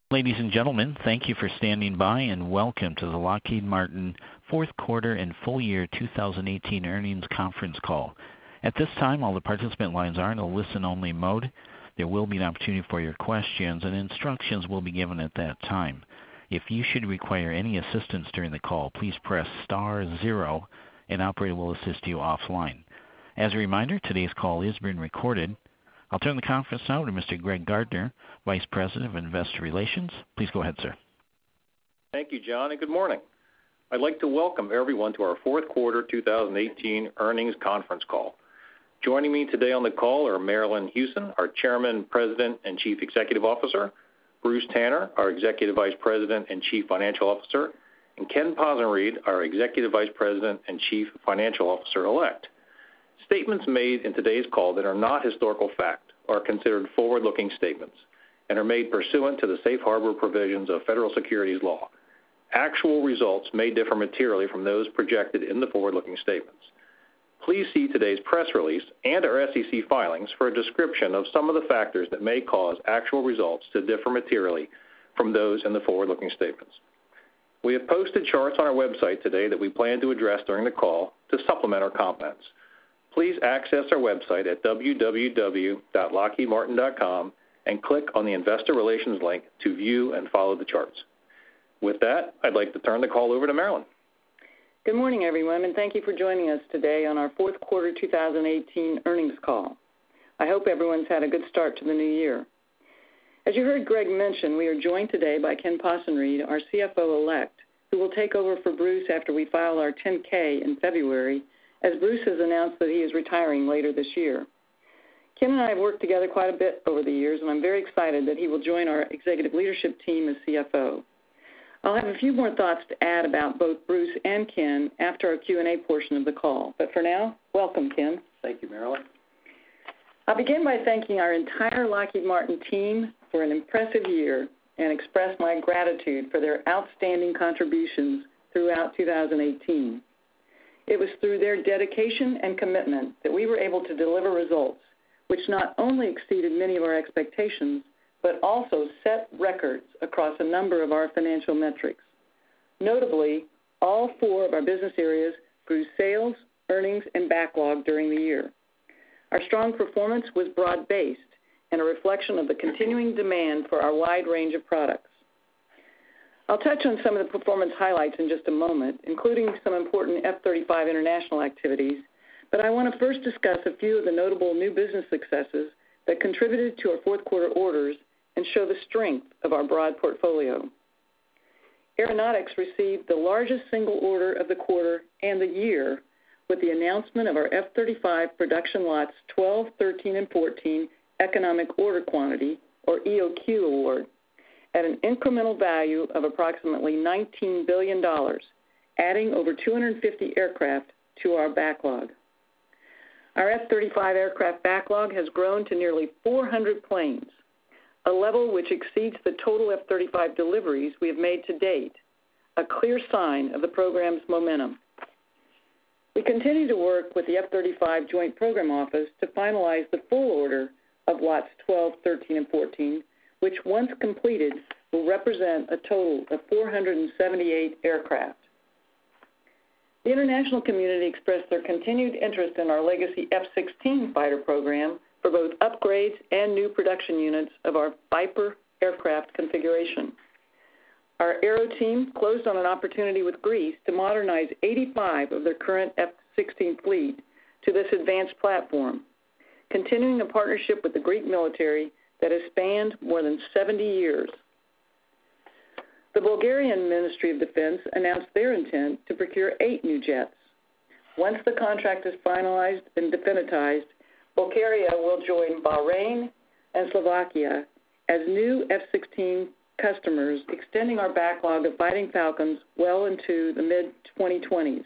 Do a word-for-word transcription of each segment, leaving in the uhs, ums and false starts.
Ladies and gentlemen, thank you for standing by and welcome to the Lockheed Martin fourth quarter and full year two thousand eighteen earnings conference call. At this time, all the participant lines are in a listen-only mode. There will be an opportunity for your questions, and instructions will be given at that time. If you should require any assistance during the call, please press star zero, and an operator will assist you offline. As a reminder, today's call is being recorded. I'll turn the conference now to Mister Greg Gardner, Vice President of Investor Relations. Please go ahead, sir. Thank you, John, and good morning. I'd like to welcome everyone to our fourth quarter two thousand eighteen earnings conference call. Joining me today on the call are Marillyn Hewson, our Chairman, President, and Chief Executive Officer, Bruce Tanner, our Executive Vice President and Chief Financial Officer, and Ken Possenriede, our Executive Vice President and Chief Financial Officer-elect. Statements made in today's call that are not historical fact are considered forward-looking statements and are made pursuant to the safe harbor provisions of federal securities law. Actual results may differ materially from those projected in the forward-looking statements. Please see today's press release and our S E C filings for a description of some of the factors that may cause actual results to differ materially from those in the forward-looking statements. We have posted charts on our website today that we plan to address during the call to supplement our comments. Please access our website at w w w dot lockheed martin dot com and click on the Investor Relations link to view and follow the charts. With that, I'd like to turn the call over to Marillyn. Good morning, everyone, and thank you for joining us today on our fourth quarter two thousand eighteen earnings call. I hope everyone's had a good start to the new year. As you heard Greg mention, we are joined today by Ken Possenriede, our C F O-elect, who will take over for Bruce after we file our ten K in February, as Bruce has announced that he is retiring later this year. Ken and I have worked together quite a bit over the years, and I'm very excited that he will join our executive leadership team as C F O. I'll have a few more thoughts to add about both Bruce and Ken after our Q and A portion of the call. But for now, welcome, Ken. Thank you, Marillyn. I'll begin by thanking our entire Lockheed Martin team for an impressive year and express my gratitude for their outstanding contributions throughout two thousand eighteen. It was through their dedication and commitment that we were able to deliver results which not only exceeded many of our expectations, but also set records across a number of our financial metrics. Notably, all four of our business areas grew sales, earnings, and backlog during the year. Our strong performance was broad-based and a reflection of the continuing demand for our wide range of products. I'll touch on some of the performance highlights in just a moment, including some important F thirty-five international activities, but I want to first discuss a few of the notable new business successes that contributed to our fourth quarter orders and show the strength of our broad portfolio. Aeronautics received the largest single order of the quarter and the year with the announcement of our F thirty-five production lots twelve, thirteen, and fourteen Economic Order Quantity, or E O Q award, at an incremental value of approximately nineteen billion dollars, adding over two hundred fifty aircraft to our backlog. Our F thirty-five aircraft backlog has grown to nearly four hundred planes, a level which exceeds the total F thirty-five deliveries we have made to date, a clear sign of the program's momentum. We continue to work with the F thirty-five Joint Program Office to finalize the full order of lots twelve, thirteen, and fourteen, which once completed will represent a total of four hundred seventy-eight aircraft. The international community expressed their continued interest in our legacy F sixteen fighter program for both upgrades and new production units of our Viper aircraft configuration. Our Aero team closed on an opportunity with Greece to modernize eighty-five of their current F sixteen fleet to this advanced platform, continuing a partnership with the Greek military that has spanned more than seventy years. The Bulgarian Ministry of Defense announced their intent to procure eight new jets. Once the contract is finalized and definitized, Bulgaria will join Bahrain and Slovakia as new F sixteen customers, extending our backlog of Fighting Falcons well into the mid twenty twenties.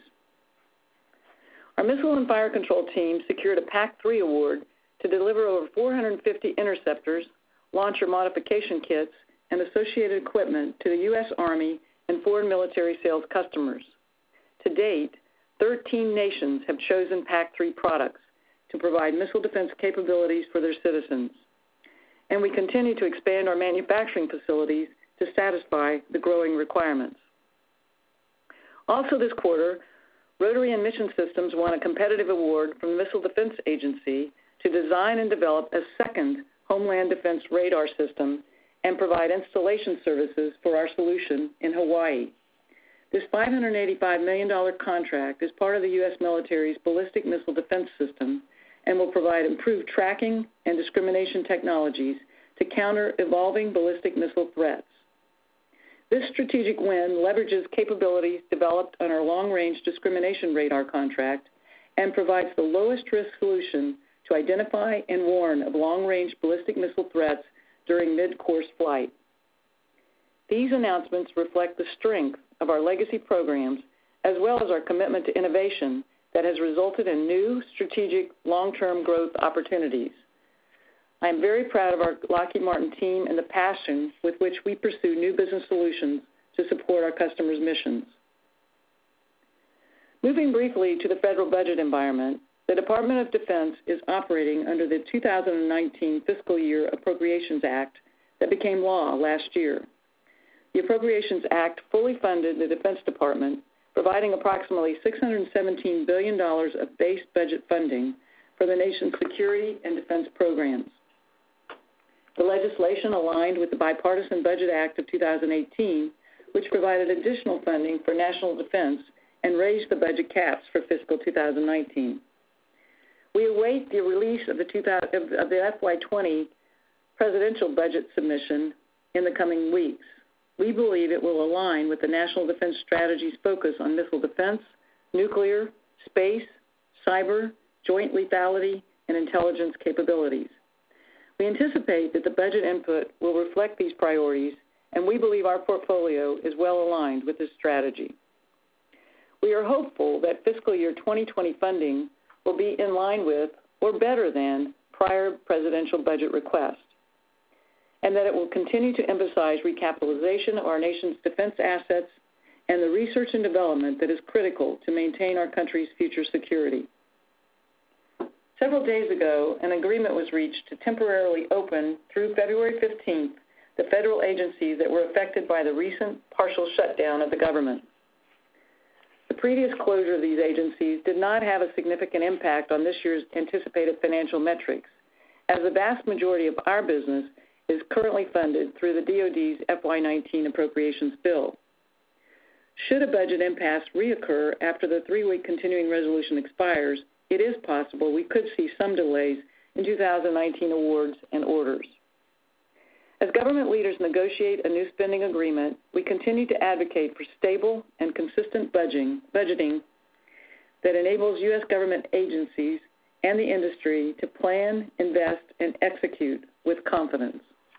Our Missile and Fire Control team secured a PAC three award to deliver over four hundred fifty interceptors, launcher modification kits, and associated equipment to the U S Army and foreign military sales customers. To date, thirteen nations have chosen PAC three products to provide missile defense capabilities for their citizens. And we continue to expand our manufacturing facilities to to satisfy the growing requirements. Also this quarter, Rotary and Mission Systems won a competitive award from the Missile Defense Agency to design and develop a second Homeland Defense radar system and provide installation services for our solution in Hawaii. This five hundred eighty-five million dollars contract is part of the U S military's ballistic missile defense system and will provide improved tracking and discrimination technologies to counter evolving ballistic missile threats. This strategic win leverages capabilities developed on our long-range discrimination radar contract and provides the lowest-risk solution to identify and warn of long-range ballistic missile threats during mid-course flight. These announcements reflect the strength of our legacy programs as well as our commitment to innovation that has resulted in new strategic long-term growth opportunities. I am very proud of our Lockheed Martin team and the passion with which we pursue new business solutions to support our customers' missions. Moving briefly to the federal budget environment, the Department of Defense is operating under the two thousand nineteen Fiscal Year Appropriations Act that became law last year. The Appropriations Act fully funded the Defense Department, providing approximately six hundred seventeen billion dollars of base budget funding for the nation's security and defense programs. The legislation aligned with the Bipartisan Budget Act of two thousand eighteen, which provided additional funding for national defense and raised the budget caps for fiscal two thousand nineteen. We await the release of the, of the F Y twenty presidential budget submission in the coming weeks. We believe it will align with the National Defense Strategy's focus on missile defense, nuclear, space, cyber, joint lethality, and intelligence capabilities. We anticipate that the budget input will reflect these priorities, and we believe our portfolio is well aligned with this strategy. We are hopeful that fiscal year twenty twenty funding will be in line with or better than prior presidential budget requests, and that it will continue to emphasize recapitalization of our nation's defense assets and the research and development that is critical to maintain our country's future security. Several days ago, an agreement was reached to temporarily open through February fifteenth the federal agencies that were affected by the recent partial shutdown of the government. The previous closure of these agencies did not have a significant impact on this year's anticipated financial metrics, as the vast majority of our business is currently funded through the D O D's F Y nineteen appropriations bill. Should a budget impasse reoccur after the three-week continuing resolution expires, it is possible we could see some delays in two thousand nineteen awards and orders. As government leaders negotiate a new spending agreement, we continue to advocate for stable and consistent budgeting, budgeting that enables U S government agencies and the industry to plan, invest, and execute with confidence.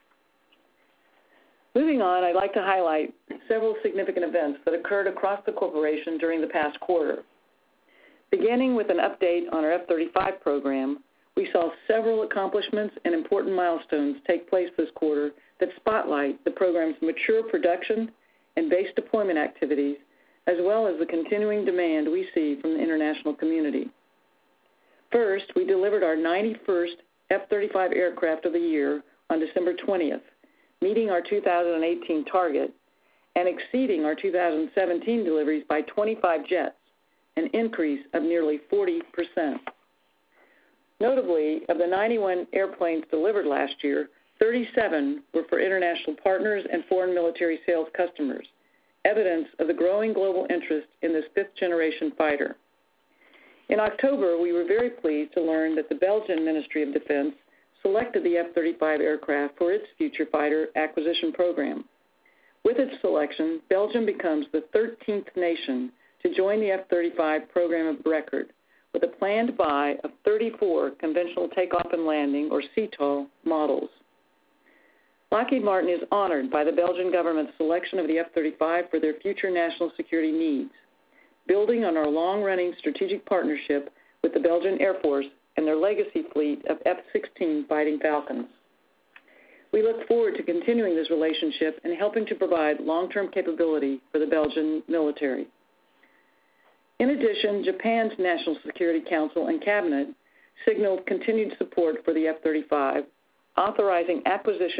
Moving on, I'd like to highlight several significant events that occurred across the corporation during the past quarter. Beginning with an update on our F thirty-five program, we saw several accomplishments and important milestones take place this quarter that spotlight the program's mature production and base deployment activities, as well as the continuing demand we see from the international community. First, we delivered our ninety-first F thirty-five aircraft of the year on December twentieth, meeting our two thousand eighteen target and exceeding our two thousand seventeen deliveries by twenty-five jets, an increase of nearly forty percent. Notably, of the ninety-one airplanes delivered last year, thirty-seven were for international partners and foreign military sales customers, evidence of the growing global interest in this fifth-generation fighter. In October, we were very pleased to learn that the Belgian Ministry of Defense selected the F thirty-five aircraft for its future fighter acquisition program. With its selection, Belgium becomes the thirteenth nation to join the F thirty-five program of record, with a planned buy of thirty-four conventional takeoff and landing, or C TOL, models. Lockheed Martin is honored by the Belgian government's selection of the F thirty-five for their future national security needs, building on our long-running strategic partnership with the Belgian Air Force and their legacy fleet of F sixteen Fighting Falcons. We look forward to continuing this relationship and helping to provide long-term capability for the Belgian military. In addition, Japan's National Security Council and Cabinet signaled continued support for the F thirty-five, authorizing acquisition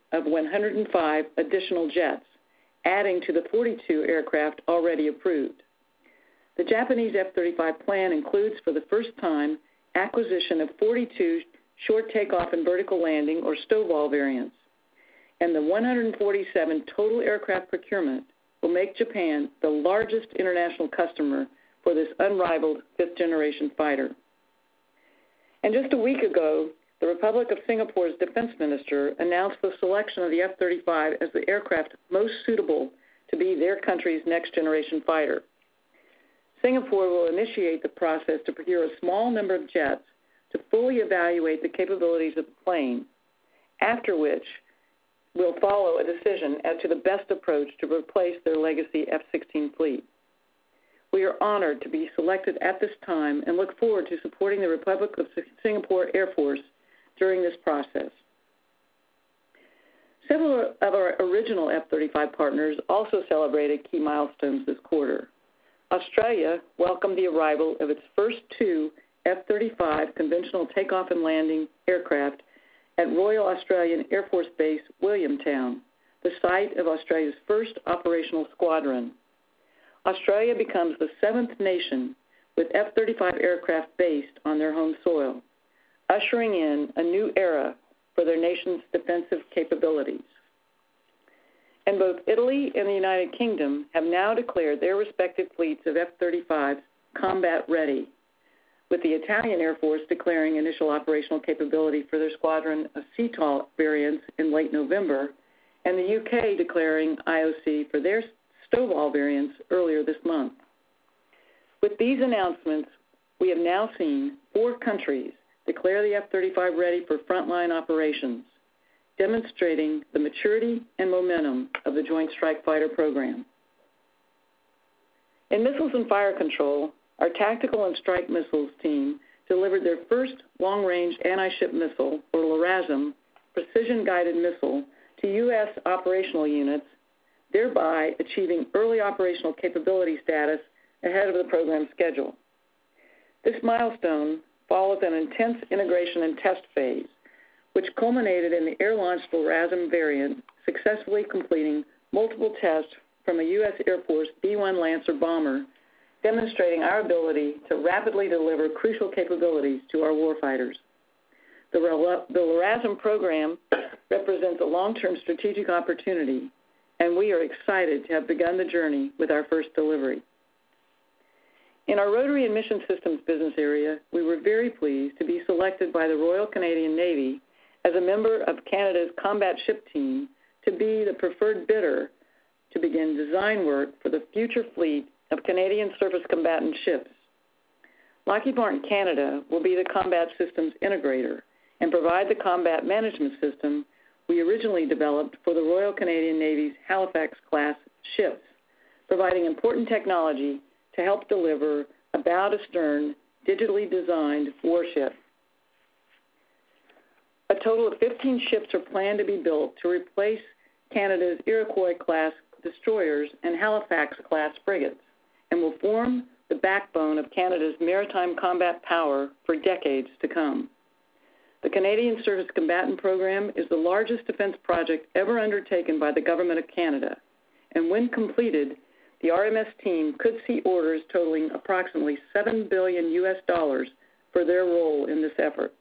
of one hundred five additional jets, adding to the forty-two aircraft already approved. The Japanese F thirty-five plan includes, for the first time, acquisition of forty-two short takeoff and vertical landing, or STOVL variants, and the one hundred forty-seven total aircraft procurement will make Japan the largest international customer for this unrivaled fifth-generation fighter. And just a week ago, the Republic of Singapore's defense minister announced the selection of the F thirty-five as the aircraft most suitable to be their country's next-generation fighter. Singapore will initiate the process to procure a small number of jets to fully evaluate the capabilities of the plane, after which will follow a decision as to the best approach to replace their legacy F sixteen fleet. We are honored to be selected at this time and look forward to supporting the Republic of Singapore Air Force during this process. Several of our original F thirty-five partners also celebrated key milestones this quarter. Australia welcomed the arrival of its first two F thirty-five conventional takeoff and landing aircraft at Royal Australian Air Force Base, Williamtown, the site of Australia's first operational squadron. Australia becomes the seventh nation with F thirty-five aircraft based on their home soil, ushering in a new era for their nation's defensive capabilities. And both Italy and the United Kingdom have now declared their respective fleets of F thirty-fives combat ready, with the Italian Air Force declaring initial operational capability for their squadron of C TOL variants in late November, and the U K declaring I O C for their STOVL variants earlier this month. With these announcements, we have now seen four countries declare the F thirty-five ready for frontline operations, demonstrating the maturity and momentum of the Joint Strike Fighter program. In Missiles and Fire Control, our Tactical and Strike Missiles team delivered their first long-range anti-ship missile, or LRASM, precision-guided missile to U S operational units, thereby achieving early operational capability status ahead of the program schedule. This milestone follows an intense integration and test phase, which culminated in the air-launched LRASM variant successfully completing multiple tests from a U S Air Force B one Lancer bomber, demonstrating our ability to rapidly deliver crucial capabilities to our warfighters. The, the LRASM program represents a long-term strategic opportunity, and we are excited to have begun the journey with our first delivery. In our Rotary and Mission Systems business area, we were very pleased to be selected by the Royal Canadian Navy as a member of Canada's combat ship team to be the preferred bidder to begin design work for the future fleet of Canadian surface combatant ships. Lockheed Martin Canada will be the combat systems integrator and provide the combat management system we originally developed for the Royal Canadian Navy's Halifax-class ships, providing important technology to help deliver a bow-to-stern, digitally designed warship. A total of fifteen ships are planned to be built to replace Canada's Iroquois-class destroyers and Halifax-class frigates, and will form the backbone of Canada's maritime combat power for decades to come. The Canadian Surface Combatant Program is the largest defense project ever undertaken by the Government of Canada, and when completed, the R M S team could see orders totaling approximately seven billion U S dollars for their role in this effort.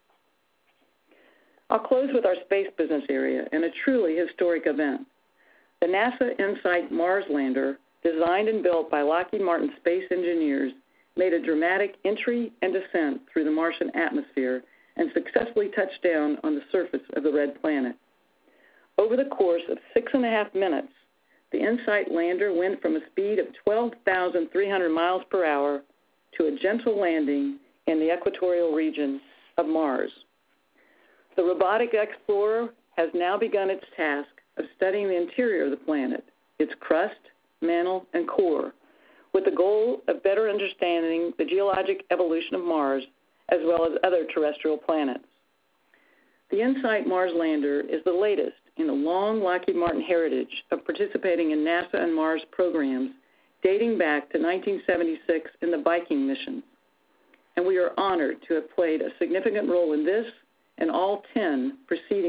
I'll close with our space business area and a truly historic event. The NASA InSight Mars lander, designed and built by Lockheed Martin space engineers, made a dramatic entry and descent through the Martian atmosphere and successfully touched down on the surface of the red planet. Over the course of six and a half minutes, the InSight lander went from a speed of twelve thousand three hundred miles per hour to a gentle landing in the equatorial region of Mars. The robotic explorer has now begun its task of studying the interior of the planet, its crust, mantle, and core, with the goal of better understanding the geologic evolution of Mars as well as other terrestrial planets. The InSight Mars lander is the latest in a long Lockheed Martin heritage of participating in NASA and Mars programs dating back to nineteen seventy-six in the Viking missions, and we are honored to have played a significant role in this and all ten preceding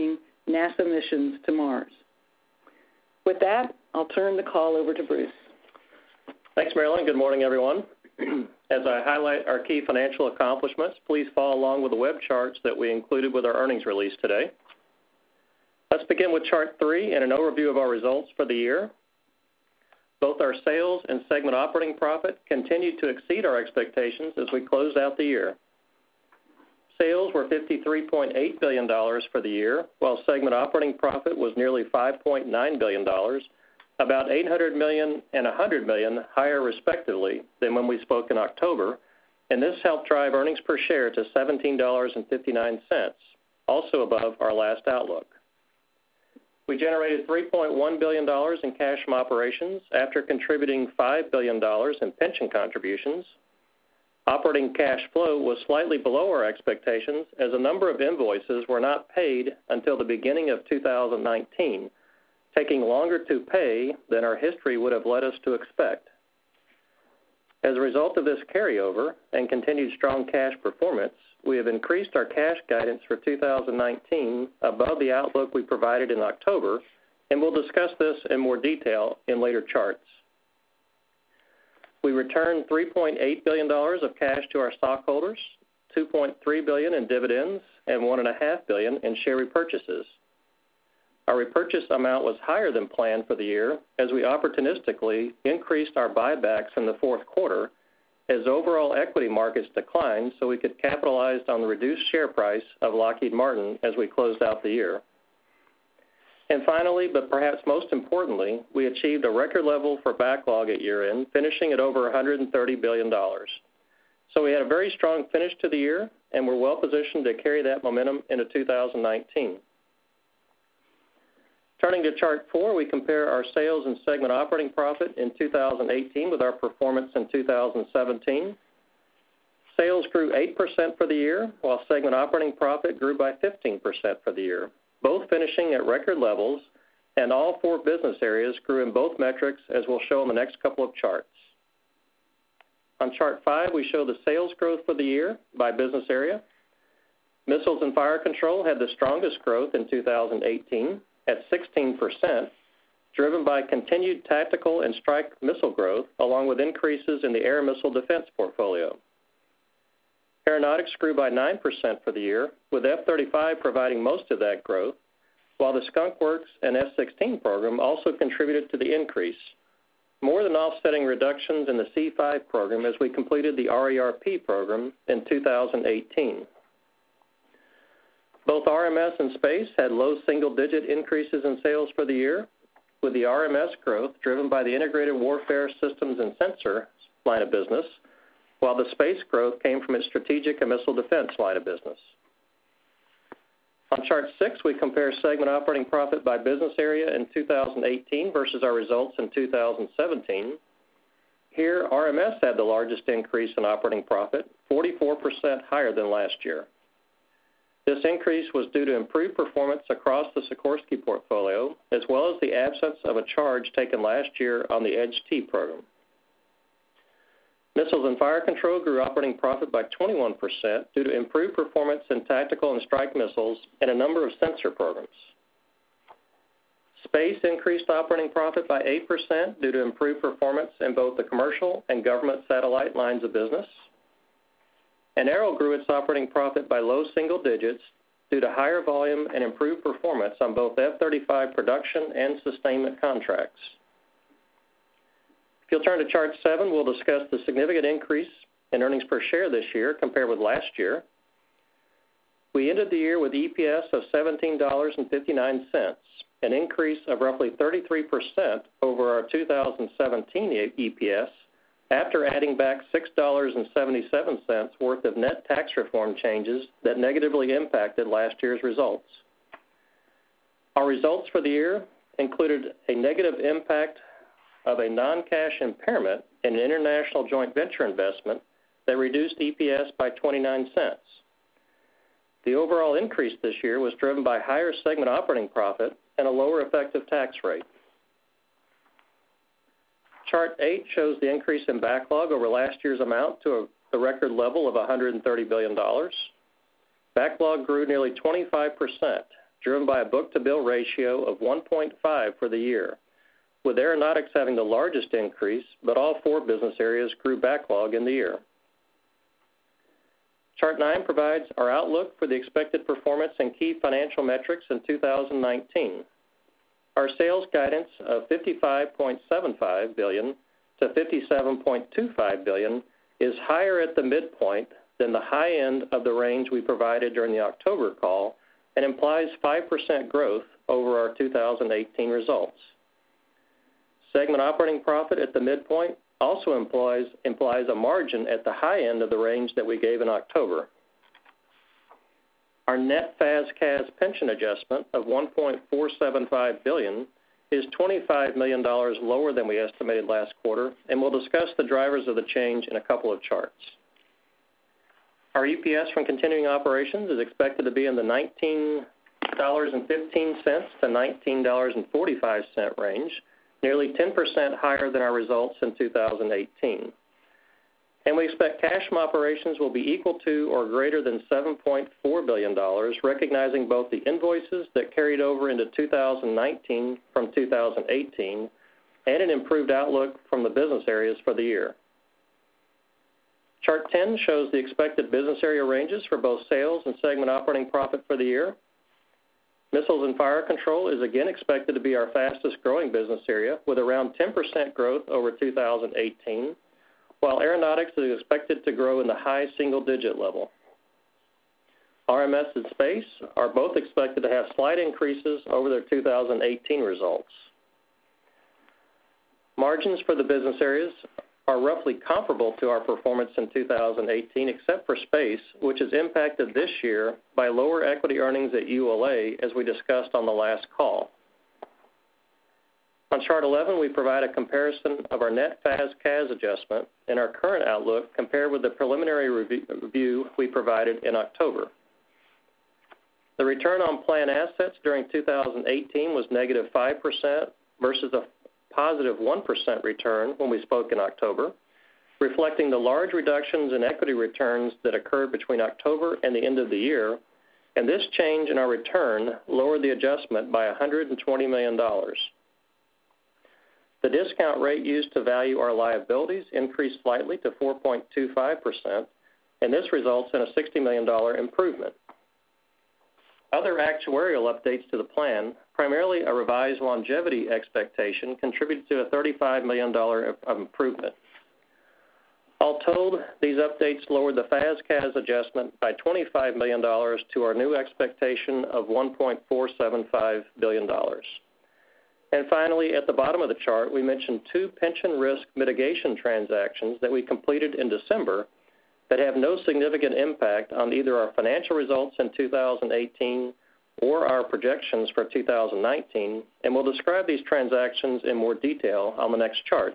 NASA missions to Mars. With that, I'll turn the call over to Bruce. Thanks, Marilyn. Good morning, everyone. As I highlight our key financial accomplishments, please follow along with the web charts that we included with our earnings release today. Let's begin with Chart three and an overview of our results for the year. Both our sales and segment operating profit continued to exceed our expectations as we closed out the year. Sales were fifty-three point eight billion dollars for the year, while segment operating profit was nearly five point nine billion dollars, about eight hundred million dollars and one hundred million dollars higher respectively than when we spoke in October, and this helped drive earnings per share to seventeen dollars and fifty-nine cents, also above our last outlook. We generated three point one billion dollars in cash from operations after contributing five billion dollars in pension contributions. Operating cash flow was slightly below our expectations as a number of invoices were not paid until the beginning of two thousand nineteen, taking longer to pay than our history would have led us to expect. As a result of this carryover and continued strong cash performance, we have increased our cash guidance for two thousand nineteen above the outlook we provided in October, and we'll discuss this in more detail in later charts. We returned three point eight billion dollars of cash to our stockholders, two point three billion dollars in dividends, and one point five billion dollars in share repurchases. Our repurchase amount was higher than planned for the year as we opportunistically increased our buybacks in the fourth quarter as overall equity markets declined so we could capitalize on the reduced share price of Lockheed Martin as we closed out the year. And finally, but perhaps most importantly, we achieved a record level for backlog at year-end, finishing at over one hundred thirty billion dollars. So we had a very strong finish to the year, and we're well positioned to carry that momentum into two thousand nineteen. Turning to Chart four, we compare our sales and segment operating profit in two thousand eighteen with our performance in two thousand seventeen. Sales grew eight percent for the year, while segment operating profit grew by fifteen percent for the year, both finishing at record levels, and all four business areas grew in both metrics, as we'll show in the next couple of charts. On Chart five, we show the sales growth for the year by business area. Missiles and Fire Control had the strongest growth in two thousand eighteen at sixteen percent, driven by continued tactical and strike missile growth, along with increases in the air missile defense portfolio. Aeronautics grew by nine percent for the year, with F thirty-five providing most of that growth, while the Skunk Works and F sixteen program also contributed to the increase, more than offsetting reductions in the C five program as we completed the R E R P program in two thousand eighteen. Both R M S and Space had low single-digit increases in sales for the year, with the R M S growth driven by the Integrated Warfare Systems and Sensor line of business, while the Space growth came from its Strategic and Missile Defense line of business. On Chart six, we compare segment operating profit by business area in two thousand eighteen versus our results in two thousand seventeen. Here, R M S had the largest increase in operating profit, forty-four percent higher than last year. This increase was due to improved performance across the Sikorsky portfolio, as well as the absence of a charge taken last year on the Edge T program. Missiles and Fire Control grew operating profit by twenty-one percent due to improved performance in tactical and strike missiles and a number of sensor programs. Space increased operating profit by eight percent due to improved performance in both the commercial and government satellite lines of business. And Aero grew its operating profit by low single digits due to higher volume and improved performance on both F thirty-five production and sustainment contracts. If you'll turn to Chart seven, we'll discuss the significant increase in earnings per share this year compared with last year. We ended the year with E P S of seventeen dollars and fifty-nine cents, an increase of roughly thirty-three percent over our two thousand seventeen E P S, after adding back six dollars and seventy-seven cents worth of net tax reform changes that negatively impacted last year's results. Our results for the year included a negative impact of a non-cash impairment in an international joint venture investment that reduced E P S by twenty-nine cents. The overall increase this year was driven by higher segment operating profit and a lower effective tax rate. Chart eight shows the increase in backlog over last year's amount to a, a record level of one hundred thirty billion dollars. Backlog grew nearly twenty-five percent, driven by a book-to-bill ratio of one point five for the year, with Aeronautics having the largest increase, but all four business areas grew backlog in the year. Chart nine provides our outlook for the expected performance and key financial metrics in two thousand nineteen. Our sales guidance of fifty-five point seven five billion dollars to fifty-seven point two five billion dollars is higher at the midpoint than the high end of the range we provided during the October call and implies five percent growth over our two thousand eighteen results. Segment operating profit at the midpoint also implies, implies a margin at the high end of the range that we gave in October. Our net F A S C A S pension adjustment of one point four seven five billion dollars is twenty-five million dollars lower than we estimated last quarter, and we'll discuss the drivers of the change in a couple of charts. Our E P S from continuing operations is expected to be in the nineteen dollars and fifteen cents to nineteen dollars and forty-five cents range, nearly ten percent higher than our results in two thousand eighteen. And we expect cash from operations will be equal to or greater than seven point four billion dollars, recognizing both the invoices that carried over into two thousand nineteen from two thousand eighteen and an improved outlook from the business areas for the year. Chart ten shows the expected business area ranges for both sales and segment operating profit for the year. Missiles and Fire Control is again expected to be our fastest growing business area with around ten percent growth over two thousand eighteen, while Aeronautics is expected to grow in the high single-digit level. R M S and Space are both expected to have slight increases over their two thousand eighteen results. Margins for the business areas are roughly comparable to our performance in two thousand eighteen, except for Space, which is impacted this year by lower equity earnings at U L A, as we discussed on the last call. On Chart eleven, we provide a comparison of our net F A S C A S adjustment and our current outlook compared with the preliminary review we provided in October. The return on plan assets during two thousand eighteen was negative five percent versus a positive one percent return when we spoke in October, reflecting the large reductions in equity returns that occurred between October and the end of the year, and this change in our return lowered the adjustment by one hundred twenty million dollars. The discount rate used to value our liabilities increased slightly to four point two five percent, and this results in a sixty million dollars improvement. Other actuarial updates to the plan, primarily a revised longevity expectation, contributed to a thirty-five million dollars improvement. All told, these updates lowered the F A S C A S adjustment by twenty-five million dollars to our new expectation of one point four seven five billion dollars. And finally, at the bottom of the chart, we mentioned two pension risk mitigation transactions that we completed in December that have no significant impact on either our financial results in two thousand eighteen or our projections for two thousand nineteen, and we'll describe these transactions in more detail on the next chart.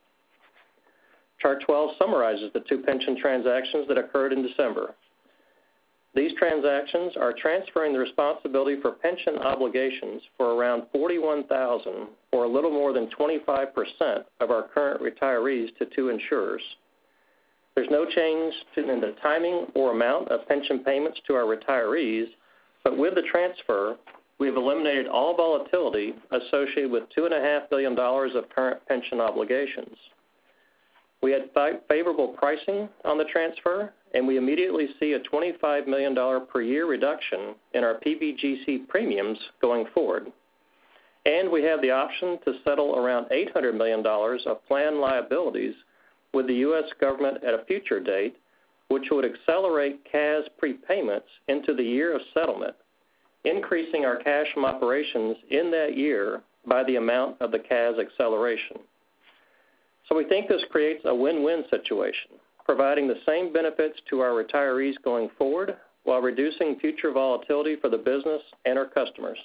Chart twelve summarizes the two pension transactions that occurred in December. These transactions are transferring the responsibility for pension obligations for around forty-one thousand, or a little more than twenty-five percent of our current retirees, to two insurers. There's no change in the timing or amount of pension payments to our retirees, but with the transfer, we have eliminated all volatility associated with two point five billion dollars of current pension obligations. We had favorable pricing on the transfer, and we immediately see a twenty-five million dollars per year reduction in our P B G C premiums going forward. And we have the option to settle around eight hundred million dollars of planned liabilities with the U S government at a future date, which would accelerate C A S prepayments into the year of settlement, increasing our cash from operations in that year by the amount of the C A S acceleration. So we think this creates a win-win situation, providing the same benefits to our retirees going forward while reducing future volatility for the business and our customers.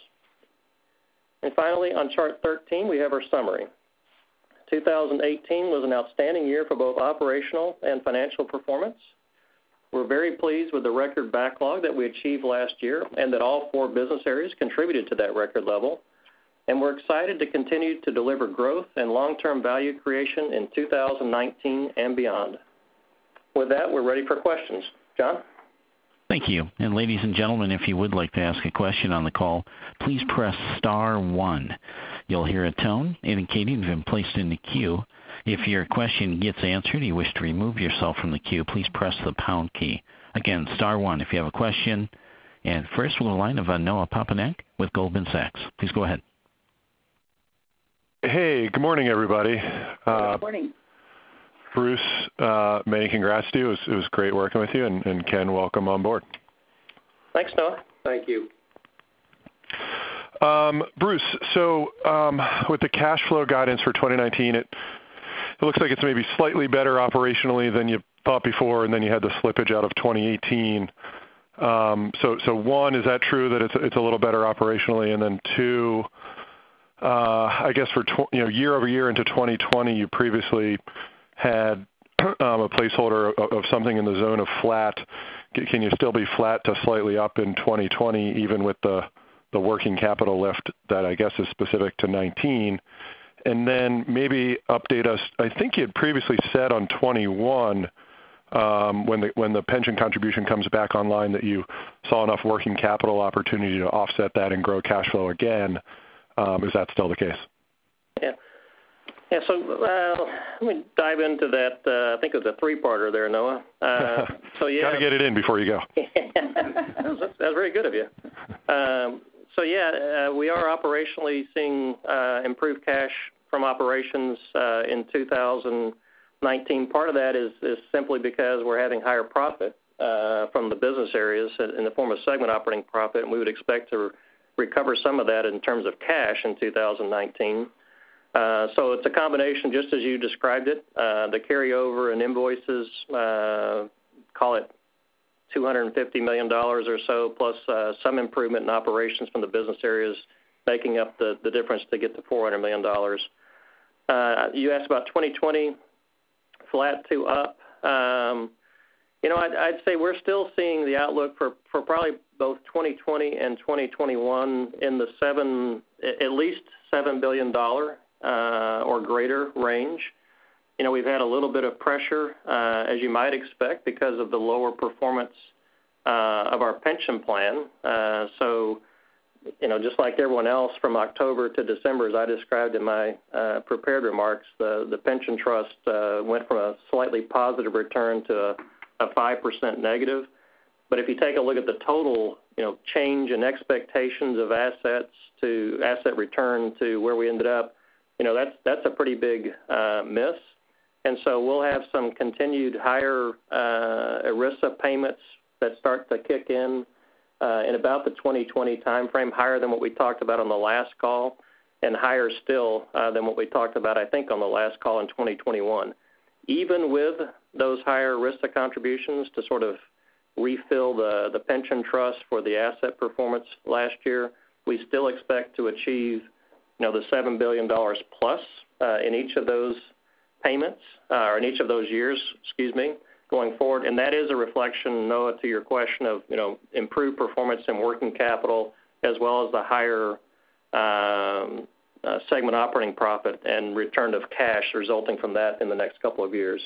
And finally, on Chart thirteen, we have our summary. two thousand eighteen was an outstanding year for both operational and financial performance. We're very pleased with the record backlog that we achieved last year and that all four business areas contributed to that record level. And we're excited to continue to deliver growth and long-term value creation in two thousand nineteen and beyond. With that, we're ready for questions. John? Thank you. And ladies and gentlemen, if you would like to ask a question on the call, please press star one. You'll hear a tone indicating you've been placed in the queue. If your question gets answered and you wish to remove yourself from the queue, please press the pound key. Again, star one if you have a question. And first we'll go to the line of uh, Noah Papanek with Goldman Sachs. Please go ahead. Hey, good morning, everybody. Uh, good morning. Bruce, uh, many congrats to you. It was, it was great working with you, and, and Ken, welcome on board. Thanks, Noah. Thank you. Um, Bruce, so um, with the cash flow guidance for twenty nineteen, it, it looks like it's maybe slightly better operationally than you thought before, and then you had the slippage out of twenty eighteen. Um, so, so one, is that true that it's, it's a little better operationally? And then two, uh, I guess for tw- you know year over year into twenty twenty, you previously had um, a placeholder of, of something in the zone of flat. Can you still be flat to slightly up in twenty twenty, even with the, the working capital lift that I guess is specific to nineteen? And then maybe update us. I think you had previously said on twenty-one, um, when the when the pension contribution comes back online, that you saw enough working capital opportunity to offset that and grow cash flow again. Um, is that still the case? Yeah. Yeah, so uh, let me dive into that. Uh, I think it was a three-parter there, Noah. Uh, so yeah, got to get it in before you go. that, was, that was very good of you. Um, so yeah, uh, we are operationally seeing uh, improved cash from operations uh, in two thousand nineteen. Part of that is, is simply because we're having higher profit uh, from the business areas in the form of segment operating profit, and we would expect to recover some of that in terms of cash in two thousand nineteen. Uh, so it's a combination, just as you described it, uh, the carryover and invoices, uh, call it two hundred fifty million dollars or so, plus uh, some improvement in operations from the business areas, making up the, the difference to get to four hundred million dollars. Uh, you asked about twenty twenty, flat to up. Um, you know, I'd, I'd say we're still seeing the outlook for, for probably both twenty twenty and twenty twenty-one in the seven, at least seven billion dollars uh, or greater range. You know, we've had a little bit of pressure, uh, as you might expect, because of the lower performance uh, of our pension plan. Uh, so, you know, just like everyone else, from October to December, as I described in my uh, prepared remarks, the, the pension trust uh, went from a slightly positive return to a, a five percent negative. But if you take a look at the total, you know, change in expectations of assets to asset return to where we ended up, you know, that's that's a pretty big uh, miss. And so we'll have some continued higher uh, ERISA payments that start to kick in uh, in about the twenty twenty timeframe, higher than what we talked about on the last call, and higher still uh, than what we talked about, I think, on the last call in twenty twenty-one. Even with those higher ERISA contributions to sort of refill the, the pension trust for the asset performance last year, we still expect to achieve, you know, the seven billion dollars plus uh, in each of those payments, uh, or in each of those years, excuse me, going forward. And that is a reflection, Noah, to your question of, you know, improved performance in working capital, as well as the higher um, uh, segment operating profit and return of cash resulting from that in the next couple of years.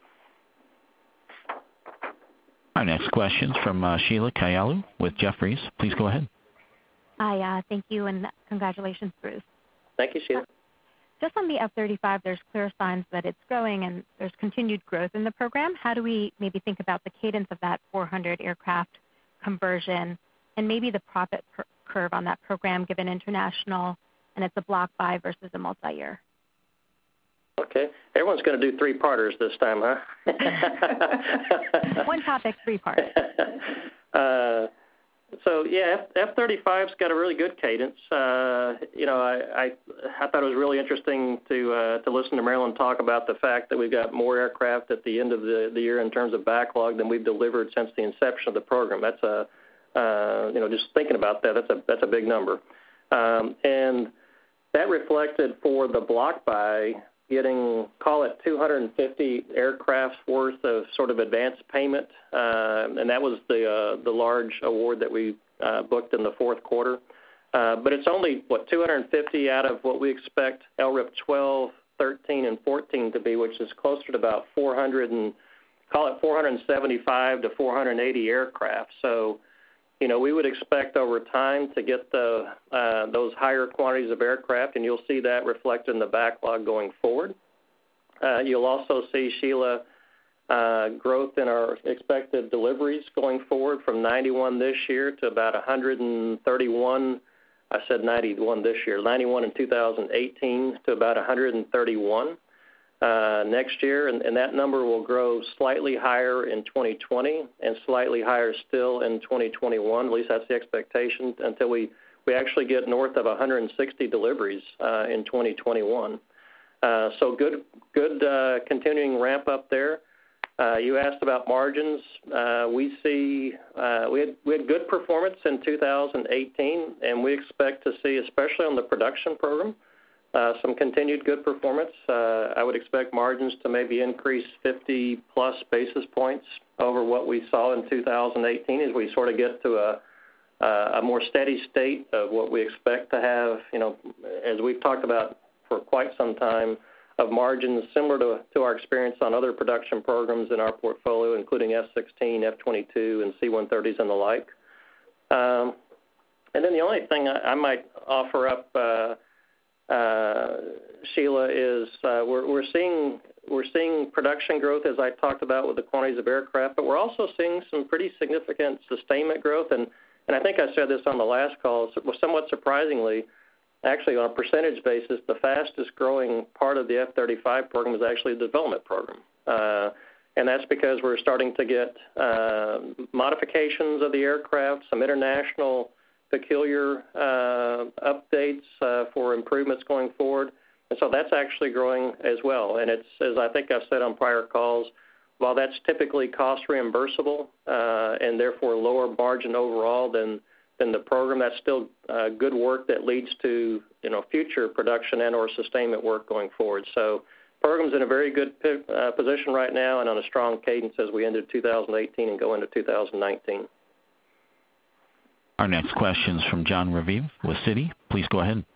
Our next question is from uh, Sheila Kahyaoglu with Jefferies. Please go ahead. Hi, uh, thank you, and congratulations, Bruce. Thank you, Sheila. Just on the F thirty-five, there's clear signs that it's growing and there's continued growth in the program. How do we maybe think about the cadence of that four hundred aircraft conversion and maybe the profit per- curve on that program given international and it's a block buy versus a multi-year? Okay. Everyone's going to do three-parters this time, huh? One topic, three parts. Uh, so, yeah, F thirty-five's got a really good cadence. Uh, you know, I, I I thought it was really interesting to uh, to listen to Marillyn talk about the fact that we've got more aircraft at the end of the, the year in terms of backlog than we've delivered since the inception of the program. That's a, uh, you know, just thinking about that, that's a, that's a big number. Um, and that reflected for the block buy getting, call it two hundred fifty aircrafts worth of sort of advance payment, uh, and that was the uh, the large award that we uh, booked in the fourth quarter. Uh, but it's only, what, two hundred fifty out of what we expect L R I P twelve, thirteen, and fourteen to be, which is closer to about four hundred call it four hundred seventy-five to four hundred eighty aircraft. So, you know, we would expect over time to get the uh, those higher quantities of aircraft, and you'll see that reflected in the backlog going forward. Uh, you'll also see, Sheila, uh, growth in our expected deliveries going forward from ninety-one this year to about one hundred thirty-one. I said ninety-one this year, ninety-one in two thousand eighteen to about one hundred thirty-one uh, next year, and, and that number will grow slightly higher in twenty twenty and slightly higher still in twenty twenty-one. At least that's the expectation until we, we actually get north of one hundred sixty deliveries uh, in twenty twenty-one. Uh, so good, good uh, continuing ramp up there. Uh, you asked about margins. Uh, we see uh, we had we had good performance in two thousand eighteen, and we expect to see, especially on the production program, uh, some continued good performance. Uh, I would expect margins to maybe increase fifty plus basis points over what we saw in two thousand eighteen as we sort of get to a a more steady state of what we expect to have. You know, as we've talked about for quite some time, of margins similar to, to our experience on other production programs in our portfolio, including F sixteen, F twenty-two, and C one thirties and the like. Um, and then the only thing I, I might offer up, uh, uh, Sheila, is uh, we're, we're seeing we're seeing production growth, as I talked about with the quantities of aircraft, but we're also seeing some pretty significant sustainment growth. And, and I think I said this on the last call, somewhat surprisingly. Actually, on a percentage basis, the fastest growing part of the F thirty-five program is actually the development program. Uh, and that's because we're starting to get uh, modifications of the aircraft, some international peculiar uh, updates uh, for improvements going forward. And so that's actually growing as well. And it's, as I think I've said on prior calls, while that's typically cost reimbursable uh, and therefore lower margin overall than in the program, that's still uh, good work that leads to, you know, future production and or sustainment work going forward. So program's in a very good uh, position right now and on a strong cadence as we ended two thousand eighteen and go into two thousand nineteen. Our next question is from Jon Raviv with Citi. Please go ahead.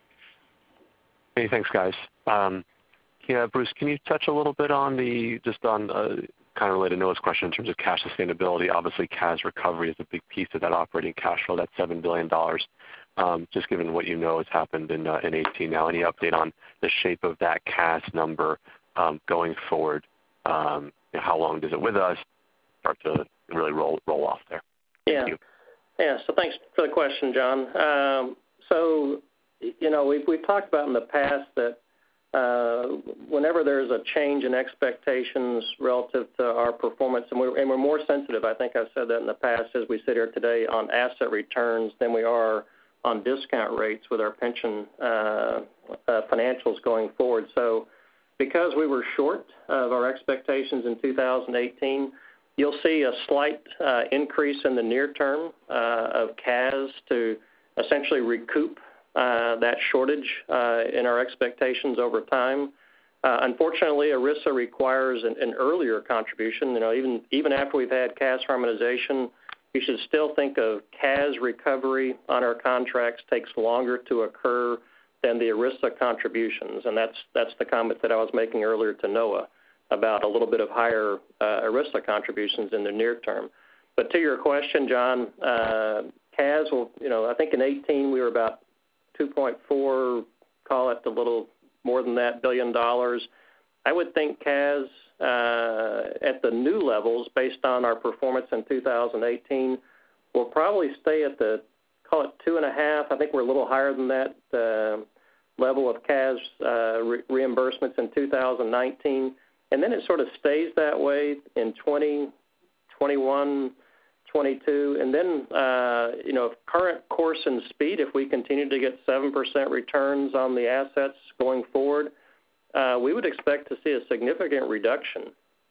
Hey, thanks, guys. Um, yeah, Bruce, can you touch a little bit on the, just on uh, kind of related to Noah's question in terms of cash sustainability? Obviously, C A S recovery is a big piece of that operating cash flow, that's seven billion dollars. Um, just given what you know has happened in uh, in eighteen now, any update on the shape of that C A S number um, going forward? Um, you know, how long does it with us start to really roll roll off there? Thank yeah. you. Yeah, so thanks for the question, John. Um, so, you know, we've, we've talked about in the past that Uh, whenever there's a change in expectations relative to our performance, and we're, and we're more sensitive, I think I've said that in the past as we sit here today, on asset returns than we are on discount rates with our pension uh, uh, financials going forward. So because we were short of our expectations in two thousand eighteen, you'll see a slight uh, increase in the near term uh, of C A S to essentially recoup Uh, that shortage uh, in our expectations over time. Uh, unfortunately, ERISA requires an, an earlier contribution. You know, even even after we've had C A S harmonization, you should still think of C A S recovery on our contracts takes longer to occur than the ERISA contributions, and that's that's the comment that I was making earlier to Noah about a little bit of higher uh, ERISA contributions in the near term. But to your question, John, uh, C A S will, you know, I think in eighteen we were about two point four, call it a little more than that, billion dollars. I would think C A S uh, at the new levels, based on our performance in two thousand eighteen, will probably stay at the, call it two and a half. I think we're a little higher than that uh, level of C A S uh, re- reimbursements in two thousand nineteen. And then it sort of stays that way in twenty, twenty-one, twenty-two, and then, uh, you know, current course and speed, if we continue to get seven percent returns on the assets going forward, uh, we would expect to see a significant reduction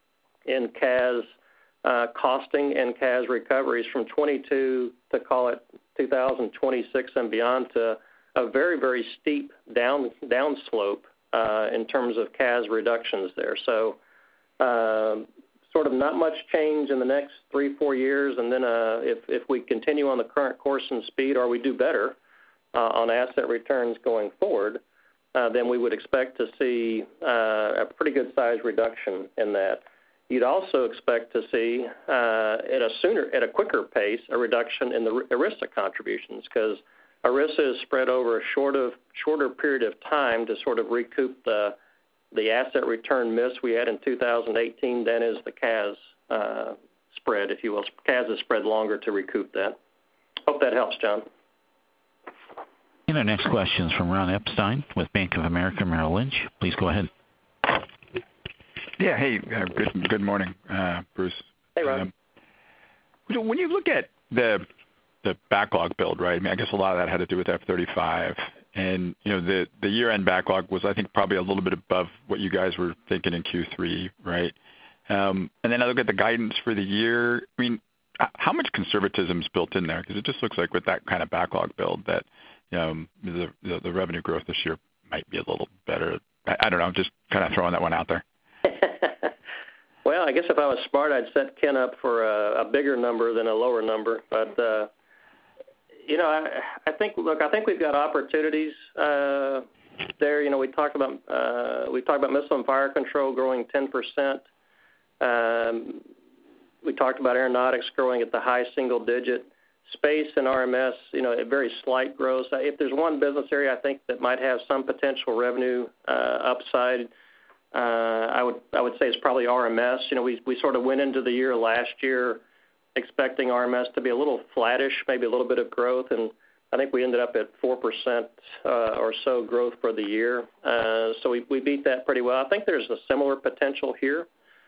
in C A S uh, costing and C A S recoveries from twenty-two to, call it, two thousand twenty-six and beyond, to a very, very steep down downslope uh, in terms of C A S reductions there. So, uh, sort of not much change in the next three, four years, and then uh, if, if we continue on the current course and speed, or we do better uh, on asset returns going forward, uh, then we would expect to see uh, a pretty good size reduction in that. you'd also expect to see uh, at a sooner, at a quicker pace, a reduction in the ERISA contributions, because ERISA is spread over a short of, shorter period of time to sort of recoup the the asset return miss we had in two thousand eighteen than is the C A S uh, spread, if you will. C A S is spread longer to recoup that. Hope that helps, John. And our next question is from Ron Epstein with Bank of America Merrill Lynch. Please go ahead. Yeah, hey, uh, good good morning, uh, Bruce. Hey, Ron. Um, when you look at the the backlog build, right? I mean, I guess a lot of that had to do with F thirty-five, and you know, the the year-end backlog was, I think, probably a little bit above what you guys were thinking in Q three, right? Um, and then I look at the guidance for the year. I mean, how much conservatism is built in there? Because it just looks like with that kind of backlog build that um, the, the the revenue growth this year might be a little better. I, I don't know, just kind of throwing that one out there. Well, I guess if I was smart, I'd set Ken up for a, a bigger number than a lower number. But, uh, you know, I, I think, look, I think we've got opportunities uh, there. You know, we talked about uh, we talked about missile and fire control growing ten percent. Um, we talked about aeronautics growing at the high single digit. Space and R M S, you know, a very slight growth. If there's one business area I think that might have some potential revenue uh, upside, Uh, I would I would say it's probably R M S. You know, we we sort of went into the year last year expecting R M S to be a little flattish, maybe a little bit of growth, and I think we ended up at four percent uh, or so growth for the year. Uh, so we we beat that pretty well. I think there's a similar potential here.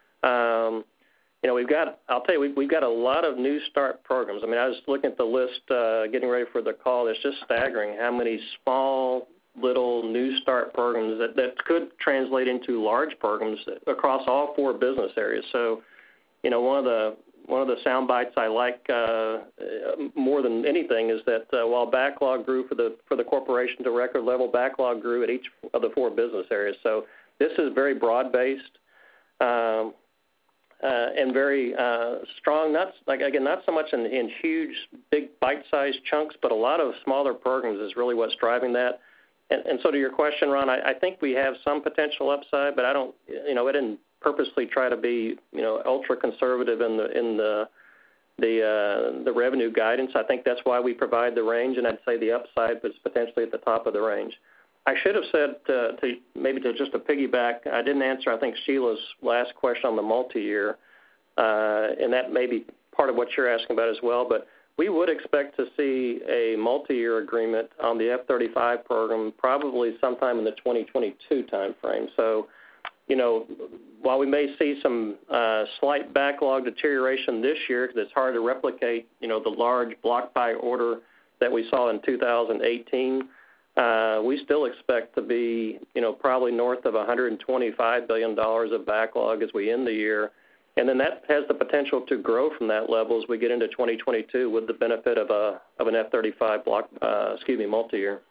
Um, you know, we've got I'll tell you we've, we've got a lot of new start programs. I mean, I was looking at the list uh, getting ready for the call. It's just staggering how many small little new start programs that, that could translate into large programs across all four business areas. So, you know, one of the one of the sound bites I like uh, more than anything is that uh, while backlog grew for the for the corporation to record level, backlog grew at each of the four business areas. So this is very broad based um, uh, and very uh, strong. Not like again, not so much in, in huge, big, bite-sized chunks, but a lot of smaller programs is really what's driving that. And, and so to your question, Ron, I, I think we have some potential upside, but I don't, you know, I didn't purposely try to be, you know, ultra conservative in the in the the uh, the revenue guidance. I think that's why we provide the range, and I'd say the upside was potentially at the top of the range. I should have said uh, to maybe to just a piggyback. I didn't answer, I think, Sheila's last question on the multi-year, uh, and that may be part of what you're asking about as well, but we would expect to see a multi-year agreement on the F thirty-five program probably sometime in the twenty twenty-two timeframe. So, you know, while we may see some uh, slight backlog deterioration this year because it's hard to replicate, you know, the large block buy order that we saw in two thousand eighteen, uh, we still expect to be, you know, probably north of one hundred twenty-five billion dollars of backlog as we end the year. And then that has the potential to grow from that level as we get into twenty twenty-two with the benefit of a of an F thirty-five block, uh, excuse me, multi-year.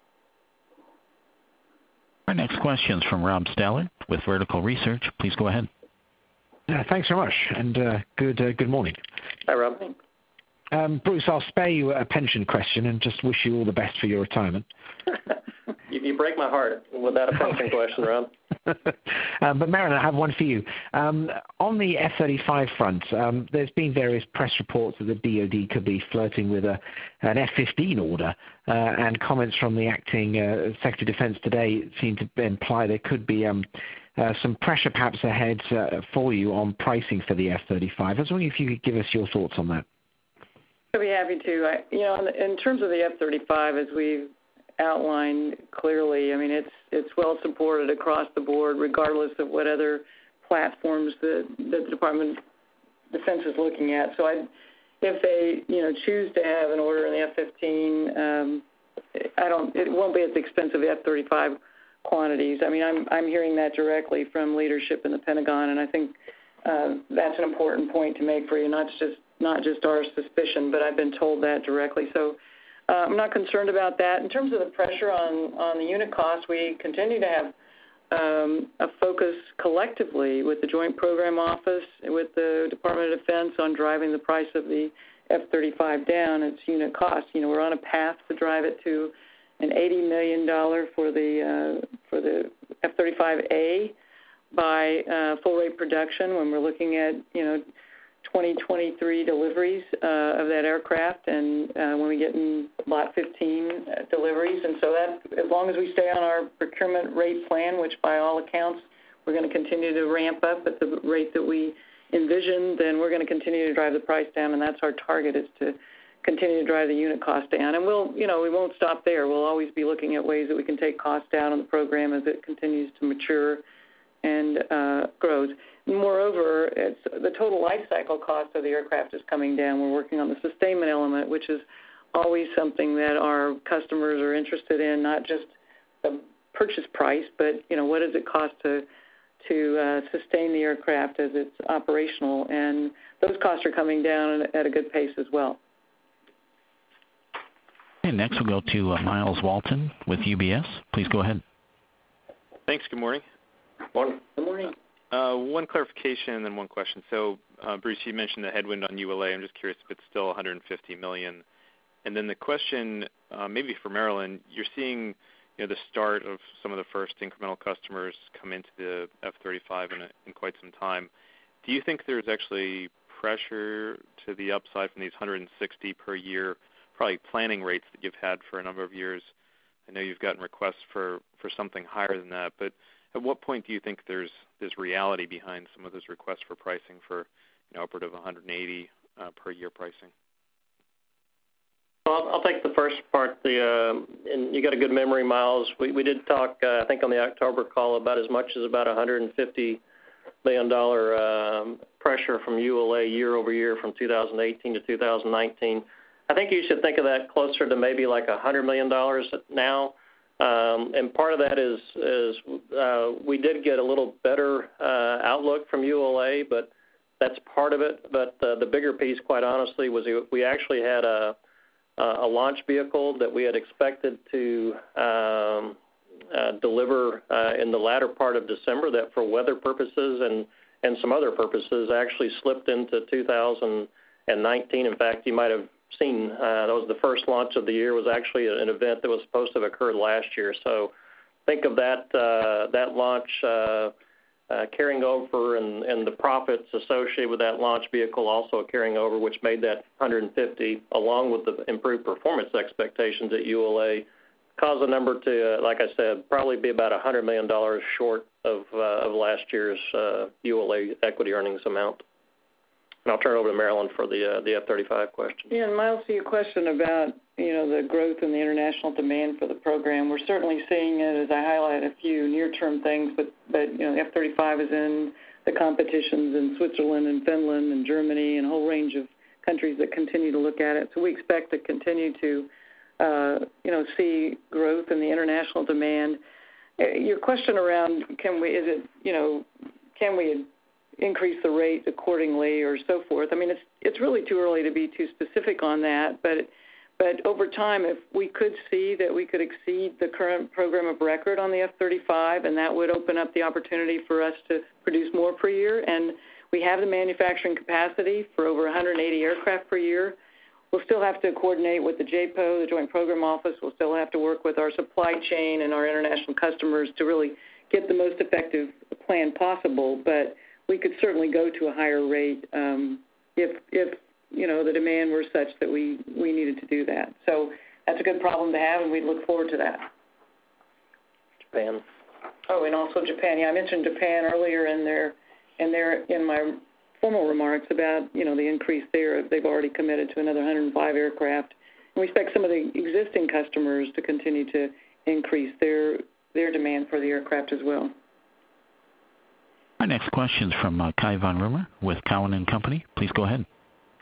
Our next question is from Rob Stallard with Vertical Research. Please go ahead. Uh, thanks very much, and uh, good uh, good morning. Hi, Rob. Um, Bruce, I'll spare you a pension question and just wish you all the best for your retirement. you, you break my heart with that pension question, Rob. um, but Marillyn, I have one for you. Um, on the F thirty-five front, um, there's been various press reports that the D O D could be flirting with a, an F fifteen order, uh, and comments from the acting uh, Secretary of Defense today seem to imply there could be um, uh, some pressure perhaps ahead uh, for you on pricing for the F thirty-five. I was wondering if you could give us your thoughts on that. I'd be happy to. I, you know, in terms of the F thirty-five, as we've outlined clearly, I mean, it's it's well supported across the board, regardless of what other platforms that, that the Department of Defense is looking at. So I, if they, you know, choose to have an order in the F fifteen, um, I don't. It won't be at the expense of the F thirty-five quantities. I mean, I'm I'm hearing that directly from leadership in the Pentagon, and I think uh, that's an important point to make for you, not just not just our suspicion, but I've been told that directly. So uh, I'm not concerned about that. In terms of the pressure on, on the unit cost, we continue to have um, a focus collectively with the Joint Program Office, with the Department of Defense on driving the price of the F thirty-five down, its unit cost. You know, we're on a path to drive it to an eighty million dollars for the uh, for the F thirty-five A. by uh, full rate production when we're looking at, you know, twenty twenty-three deliveries uh, of that aircraft, and uh, when we get in Lot fifteen uh, deliveries. And so that, as long as we stay on our procurement rate plan, which by all accounts we're going to continue to ramp up at the rate that we envisioned, then we're going to continue to drive the price down, and that's our target, is to continue to drive the unit cost down. And we'll, you know, we won't stop there. We'll always be looking at ways that we can take costs down on the program as it continues to mature and uh, grows. Moreover, it's, the total life cycle cost of the aircraft is coming down. We're working on the sustainment element, which is always something that our customers are interested in, not just the purchase price, but, you know, what does it cost to to uh, sustain the aircraft as it's operational, and those costs are coming down at a good pace as well. And next we'll go to uh, Miles Walton with U B S. Please go ahead. Thanks. Good morning. Morning. Good morning. Uh, one clarification and then one question. So, uh, Bruce, you mentioned the headwind on U L A. I'm just curious if it's still one hundred fifty million dollars. And then the question, uh, maybe for Marillyn, you're seeing, you know, the start of some of the first incremental customers come into the F thirty-five in, a, in quite some time. Do you think there's actually pressure to the upside from these one hundred sixty per year, probably planning rates that you've had for a number of years? I know you've gotten requests for, for something higher than that, but at what point do you think there's there's reality behind some of those requests for pricing for, you know, upward of one hundred eighty uh, per year pricing? Well, I'll take the first part. The uh, and you got a good memory, Miles. We we did talk, uh, I think, on the October call about as much as about one hundred fifty million dollars um, pressure from U L A year over year from two thousand eighteen to two thousand nineteen. I think you should think of that closer to maybe like one hundred million dollars now. Um, and part of that is, is uh, we did get a little better uh, outlook from U L A, but that's part of it. But uh, the bigger piece, quite honestly, was we actually had a, a launch vehicle that we had expected to um, uh, deliver uh, in the latter part of December that for weather purposes and, and some other purposes actually slipped into two thousand nineteen. In fact, you might have seen uh, that was the first launch of the year, was actually an event that was supposed to have occurred last year. So think of that uh, that launch uh, uh, carrying over and, and the profits associated with that launch vehicle also carrying over, which made that one hundred fifty, along with the improved performance expectations at U L A, cause the number to, uh, like I said, probably be about one hundred million dollars short of, uh, of last year's uh, U L A equity earnings amount. And I'll turn it over to Marillyn for the uh, the F thirty-five question. Yeah, and Miles, to your question about, you know, the growth in the international demand for the program, we're certainly seeing it, as I highlight a few near-term things, but, but you know, the F thirty-five is in the competitions in Switzerland and Finland and Germany and a whole range of countries that continue to look at it. So we expect to continue to, uh, you know, see growth in the international demand. Your question around can we, is it, you know, can we increase the rate accordingly or so forth. I mean, it's it's really too early to be too specific on that, but but over time, if we could see that we could exceed the current program of record on the F thirty-five, and that would open up the opportunity for us to produce more per year, and we have the manufacturing capacity for over one hundred eighty aircraft per year. We'll still have to coordinate with the J P O, the Joint Program Office. We'll still have to work with our supply chain and our international customers to really get the most effective plan possible, but we could certainly go to a higher rate um, if, if you know, the demand were such that we, we needed to do that. So that's a good problem to have, and we look forward to that. Japan. Oh, and also Japan. Yeah, I mentioned Japan earlier in their, in their, in my formal remarks about, you know, the increase there. They've already committed to another one hundred five aircraft, and we expect some of the existing customers to continue to increase their their demand for the aircraft as well. Our next question is from uh, Cai von Rumohr with Cowen and Company. Please go ahead.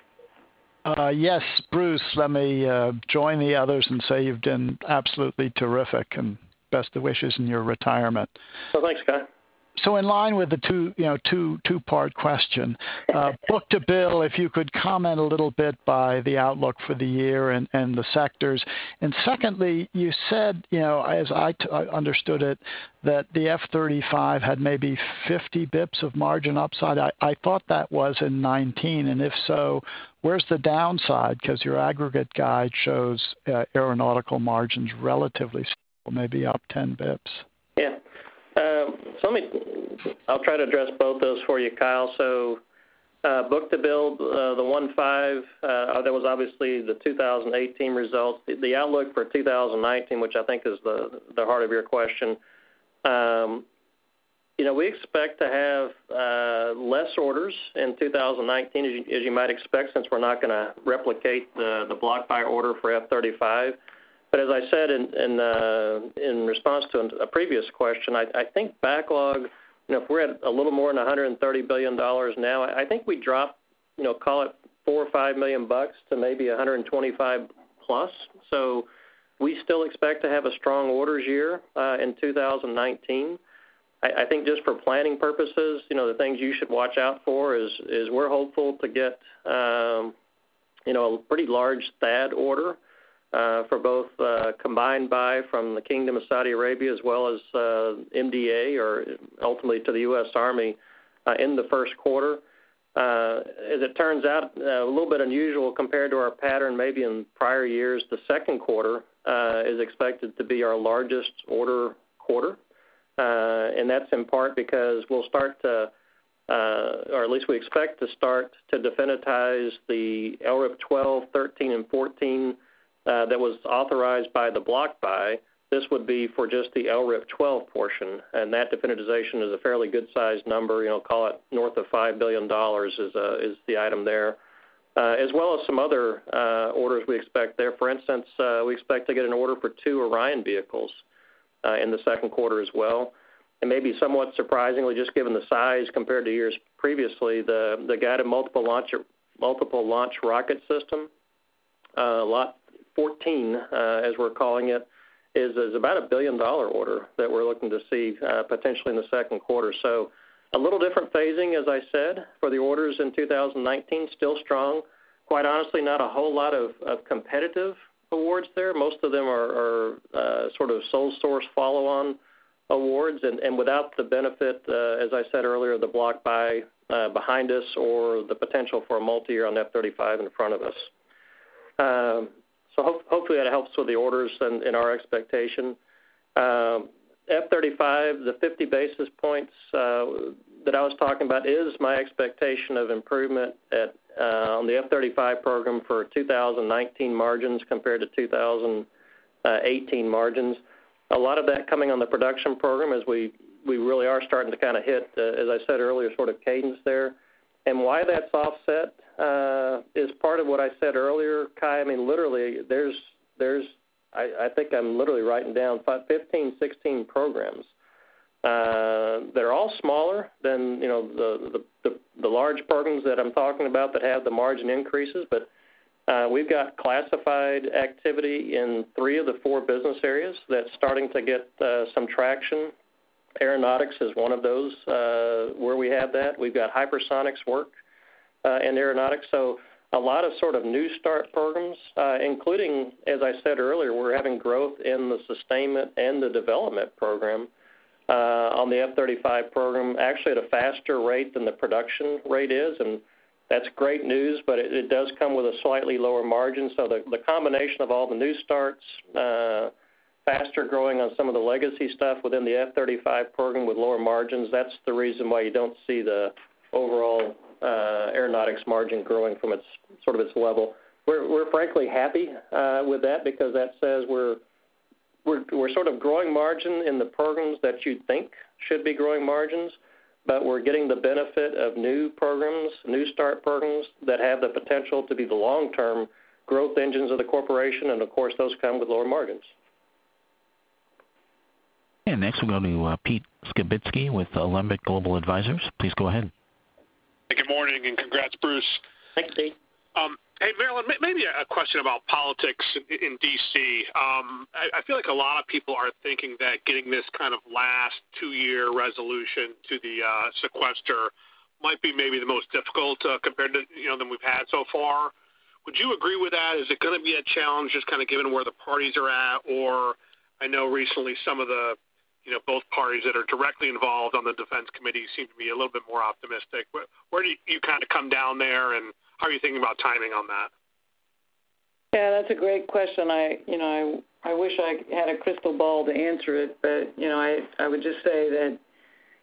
Uh, yes, Bruce, let me uh, join the others and say you've been absolutely terrific, and best of wishes in your retirement. Well, thanks, Cai. So in line with the two, you know, two, two-part question, uh, book to bill, if you could comment a little bit by the outlook for the year and, and the sectors. And secondly, you said, you know, as I, t- I understood it, that the F thirty-five had maybe fifty bips of margin upside. I, I thought that was in nineteen, and if so, where's the downside? Because your aggregate guide shows uh, aeronautical margins relatively stable, maybe up ten bips. Yeah. Uh, so let me, I'll try to address both those for you, Kyle. So uh, book-to-bill, uh, the one point five, uh, that was obviously the two thousand eighteen results. The, the outlook for two thousand nineteen, which I think is the, the heart of your question, um, you know, we expect to have uh, less orders in two thousand nineteen, as you, as you might expect, since we're not going to replicate the, the block buy order for F thirty-five. But as I said in in, uh, in response to a previous question, I, I think backlog, you know, if we're at a little more than one hundred thirty billion dollars now, I think we drop, you know, call it four or five million bucks to maybe one hundred twenty-five plus. So we still expect to have a strong orders year uh, in two thousand nineteen. I think just for planning purposes, you know, the things you should watch out for is is we're hopeful to get, um, you know, a pretty large THAAD order uh, for both uh, combined buy from the Kingdom of Saudi Arabia as well as uh, M D A or ultimately to the U S Army uh, in the first quarter. Uh, as it turns out, uh, a little bit unusual compared to our pattern maybe in prior years, the second quarter uh, is expected to be our largest order quarter. Uh, and that's in part because we'll start to, uh, or at least we expect to start to definitize the L R I P twelve, thirteen, and fourteen uh, that was authorized by the block buy. This would be for just the L R I P twelve portion, and that definitization is a fairly good-sized number. You know, call it north of five billion dollars is uh, is the item there, uh, as well as some other uh, orders we expect there. For instance, uh, we expect to get an order for two Orion vehicles Uh, in the second quarter as well. And maybe somewhat surprisingly, just given the size compared to years previously, the, the guided multiple launch, multiple launch rocket system, uh, Lot fourteen, uh, as we're calling it, is, is about a billion dollar order that we're looking to see uh, potentially in the second quarter. So a little different phasing, as I said, for the orders in two thousand nineteen, still strong. Quite honestly, not a whole lot of, of competitive awards there. Most of them are, are uh, sort of sole source follow-on awards, and, and without the benefit, uh, as I said earlier, the block buy uh, behind us or the potential for a multi-year on F thirty-five in front of us. Um, so ho- hopefully that helps with the orders and, and our expectation. Um, F thirty-five, the fifty basis points uh, that I was talking about is my expectation of improvement at Uh, on the F thirty-five program for two thousand nineteen margins compared to two thousand eighteen margins. A lot of that coming on the production program as we, we really are starting to kind of hit, uh, as I said earlier, sort of cadence there. And why that's offset uh, is part of what I said earlier, Kai. I mean, literally, there's, there's I, I think I'm literally writing down fifteen, sixteen programs. Uh, they're all smaller than, you know, the, the, the, the large programs that I'm talking about that have the margin increases, but uh, we've got classified activity in three of the four business areas that's starting to get uh, some traction. Aeronautics is one of those uh, where we have that. We've got hypersonics work uh, in aeronautics, so a lot of sort of new start programs, uh, including, as I said earlier, we're having growth in the sustainment and the development program. Uh, on the F thirty-five program, actually at a faster rate than the production rate is, and that's great news, but it, it does come with a slightly lower margin. So the, the combination of all the new starts, uh, faster growing on some of the legacy stuff within the F thirty-five program with lower margins, that's the reason why you don't see the overall uh, aeronautics margin growing from its sort of its level. We're, we're frankly happy uh, with that because that says we're We're, we're sort of growing margin in the programs that you'd think should be growing margins, but we're getting the benefit of new programs, new start programs that have the potential to be the long-term growth engines of the corporation, and of course those come with lower margins. And next we'll go to uh, Pete Skibitsky with Alembic Global Advisors. Please go ahead. Hey, good morning, and congrats, Bruce. Thanks, Pete. Um, Hey, Marilyn, maybe a question about politics in D C. Um, I, I feel like a lot of people are thinking that getting this kind of last two-year resolution to the uh, sequester might be maybe the most difficult uh, compared to, you know, than we've had so far. Would you agree with that? Is it going to be a challenge just kind of given where the parties are at? Or I know recently some of the, you know, both parties that are directly involved on the Defense Committee seem to be a little bit more optimistic. Where, where do you, you kind of come down there, and how are you thinking about timing on that? Yeah, that's a great question. I, you know, I, I wish I had a crystal ball to answer it, but, you know, I, I would just say that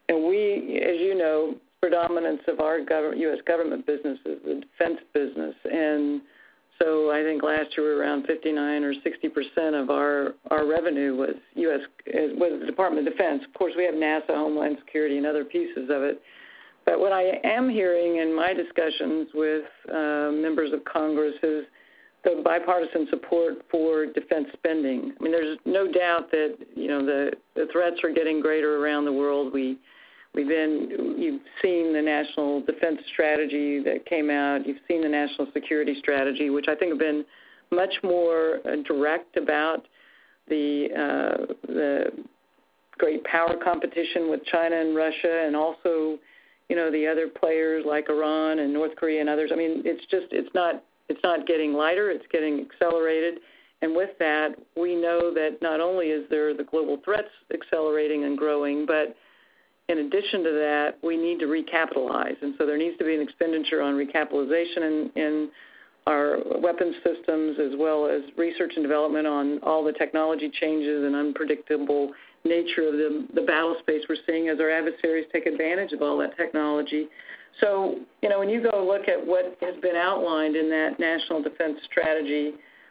and we, as you know, predominance of our government, U S government business is the defense business, and so I think last year we were around fifty-nine or sixty percent of our, our revenue was U S was the Department of Defense. Of course, we have NASA, Homeland Security, and other pieces of it. But what I am hearing in my discussions with uh, members of Congress is the bipartisan support for defense spending. I mean, there's no doubt that you know the, the threats are getting greater around the world. We We've been, you've seen the National Defense Strategy that came out. You've seen the National Security Strategy, which I think have been much more uh, direct about the uh, the great power competition with China and Russia, and also, you know, the other players like Iran and North Korea and others. I mean, it's just it's not it's not getting lighter. It's getting accelerated. And with that, we know that not only is there the global threats accelerating and growing, but in addition to that, we need to recapitalize, and so there needs to be an expenditure on recapitalization in, in our weapons systems, as well as research and development on all the technology changes and unpredictable nature of the, the battle space we're seeing as our adversaries take advantage of all that technology. So, you know, when you go look at what has been outlined in that National Defense Strategy,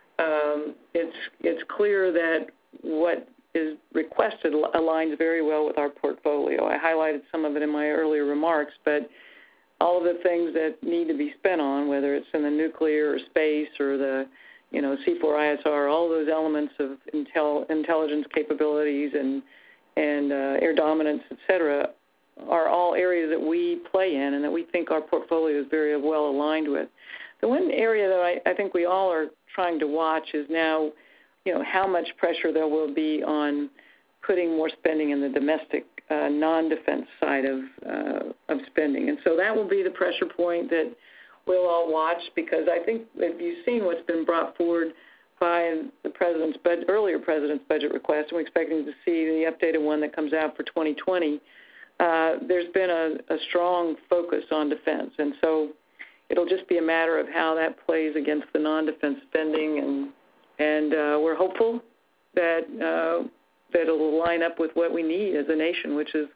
um, it's it's clear that what is requested aligns very well with our portfolio. I highlighted some of it in my earlier remarks, but all of the things that need to be spent on, whether it's in the nuclear or space or the, you know, C four I S R, all those elements of intel, intelligence capabilities and and uh, air dominance, et cetera, are all areas that we play in and that we think our portfolio is very well aligned with. The one area that I, I think we all are trying to watch is now, you know, how much pressure there will be on putting more spending in the domestic uh, non-defense side of uh, of spending. And so that will be the pressure point that we'll all watch, because I think if you've seen what's been brought forward by the president's bud- earlier president's budget request, and we're expecting to see the updated one that comes out for twenty twenty, uh, there's been a, a strong focus on defense. And so it'll just be a matter of how that plays against the non-defense spending, and And uh, we're hopeful that uh, that it'll line up with what we need as a nation, which is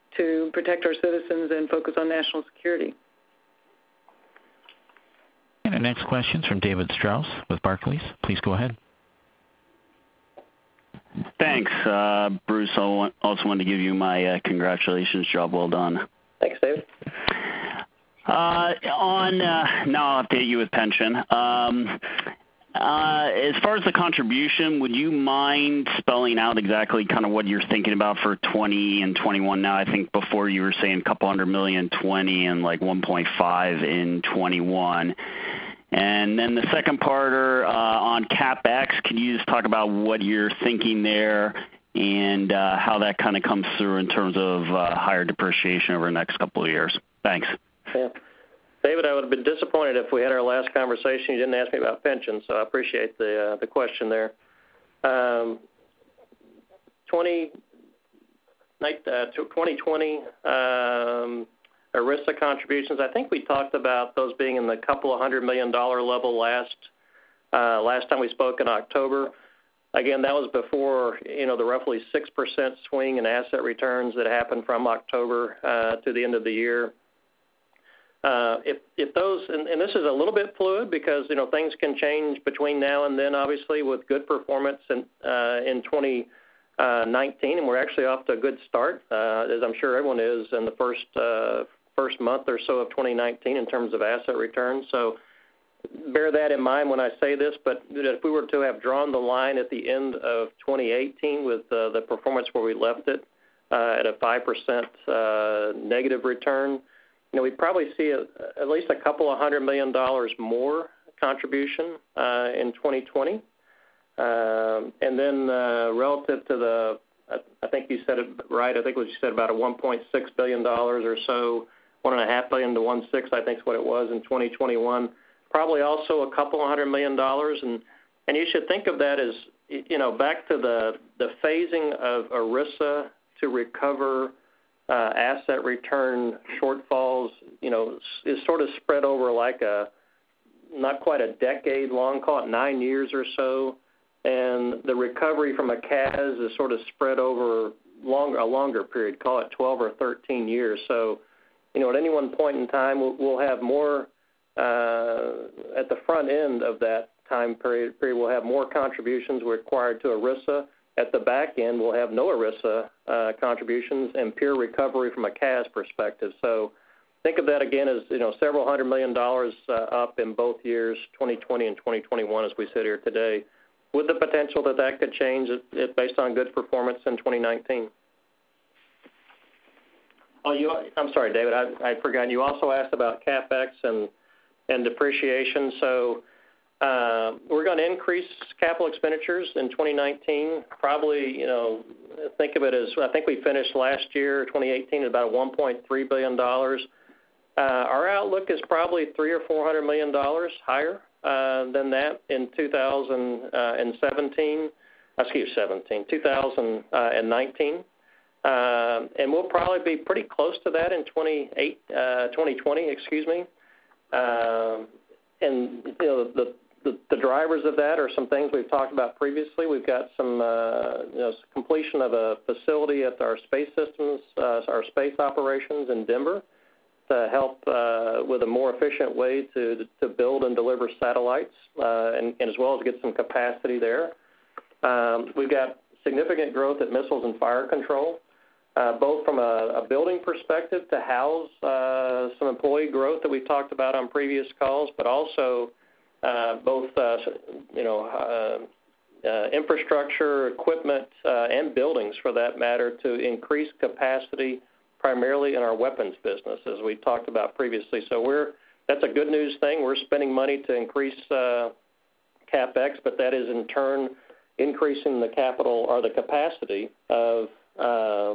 to protect our citizens and focus on national security. And our next question is from David Strauss with Barclays. Please go ahead. Thanks, uh, Bruce. I also wanted to give you my uh, congratulations. Job well done. Thanks, David. Uh, on uh, now I'll update you with pension. Um, Uh, as far as the contribution, would you mind spelling out exactly kind of what you're thinking about for twenty and twenty-one now? I think before you were saying a couple hundred million twenty and like one point five in twenty-one. And then the second parter uh, on CapEx, can you just talk about what you're thinking there and uh, how that kind of comes through in terms of uh, higher depreciation over the next couple of years? Thanks. Yeah. David, I would have been disappointed if we had our last conversation. You didn't ask me about pensions, so I appreciate the uh, the question there. Um, twenty, uh, twenty twenty um, ERISA contributions, I think we talked about those being in the couple of hundred million dollar level last uh, last time we spoke in October. Again, that was before, you know, the roughly six percent swing in asset returns that happened from October uh, to the end of the year. Uh, if if those, and, and this is a little bit fluid because, you know, things can change between now and then, obviously, with good performance in, uh, in twenty nineteen, and we're actually off to a good start, uh, as I'm sure everyone is in the first uh, first month or so of twenty nineteen in terms of asset returns. So bear that in mind when I say this, but if we were to have drawn the line at the end of twenty eighteen with uh, the performance where we left it uh, at a five percent uh, negative return, you know, we'd probably see a, at least a couple of hundred million dollars more contribution uh, in twenty twenty. Um, and then uh, relative to the, I, I think you said it right, I think what you said about a one point six billion dollars or so, one point five billion dollars to one point six, I think is what it was in twenty twenty-one. Probably also a couple of hundred million dollars. And, and you should think of that as, you know, back to the, the phasing of ERISA to recover Uh, asset return shortfalls, you know, is sort of spread over like a, not quite a decade long, call it nine years or so. And the recovery from a C A S is sort of spread over, longer, a longer period, call it twelve or thirteen years. So, you know, at any one point in time, we'll, we'll have more uh, at the front end of that time period, period. We'll have more contributions required to ERISA. At the back end, we'll have no ERISA uh, contributions and pure recovery from a C A S perspective. So think of that again as, you know, several hundred million dollars uh, up in both years, twenty twenty and twenty twenty-one, as we sit here today, with the potential that that could change it, it based on good performance in twenty nineteen. Oh, you, I'm sorry, David, I, I forgot. You also asked about CapEx and, and depreciation. So uh, we're going to increase capital expenditures in twenty nineteen. Probably, you know, think of it as, I think we finished last year, twenty eighteen, at about one point three billion dollars. Uh, our outlook is probably three or four hundred million dollars higher uh, than that in two thousand seventeen. Excuse seventeen, two thousand nineteen. Uh, and we'll probably be pretty close to that in twenty twenty, excuse me. Uh, and you know, the, the the drivers of that are some things we've talked about previously. We've got some uh, you know, completion of a facility at our space systems, uh, our space operations in Denver, to help uh, with a more efficient way to to build and deliver satellites, uh, and, and as well as get some capacity there. Um, we've got significant growth at Missiles and Fire Control. Uh, both from a, a building perspective to house uh, some employee growth that we've talked about on previous calls, but also uh, both uh, you know uh, uh, infrastructure, equipment, uh, and buildings for that matter to increase capacity primarily in our weapons business, as we talked about previously. So we're that's a good news thing. We're spending money to increase uh, CapEx, but that is in turn increasing the capital or the capacity of uh,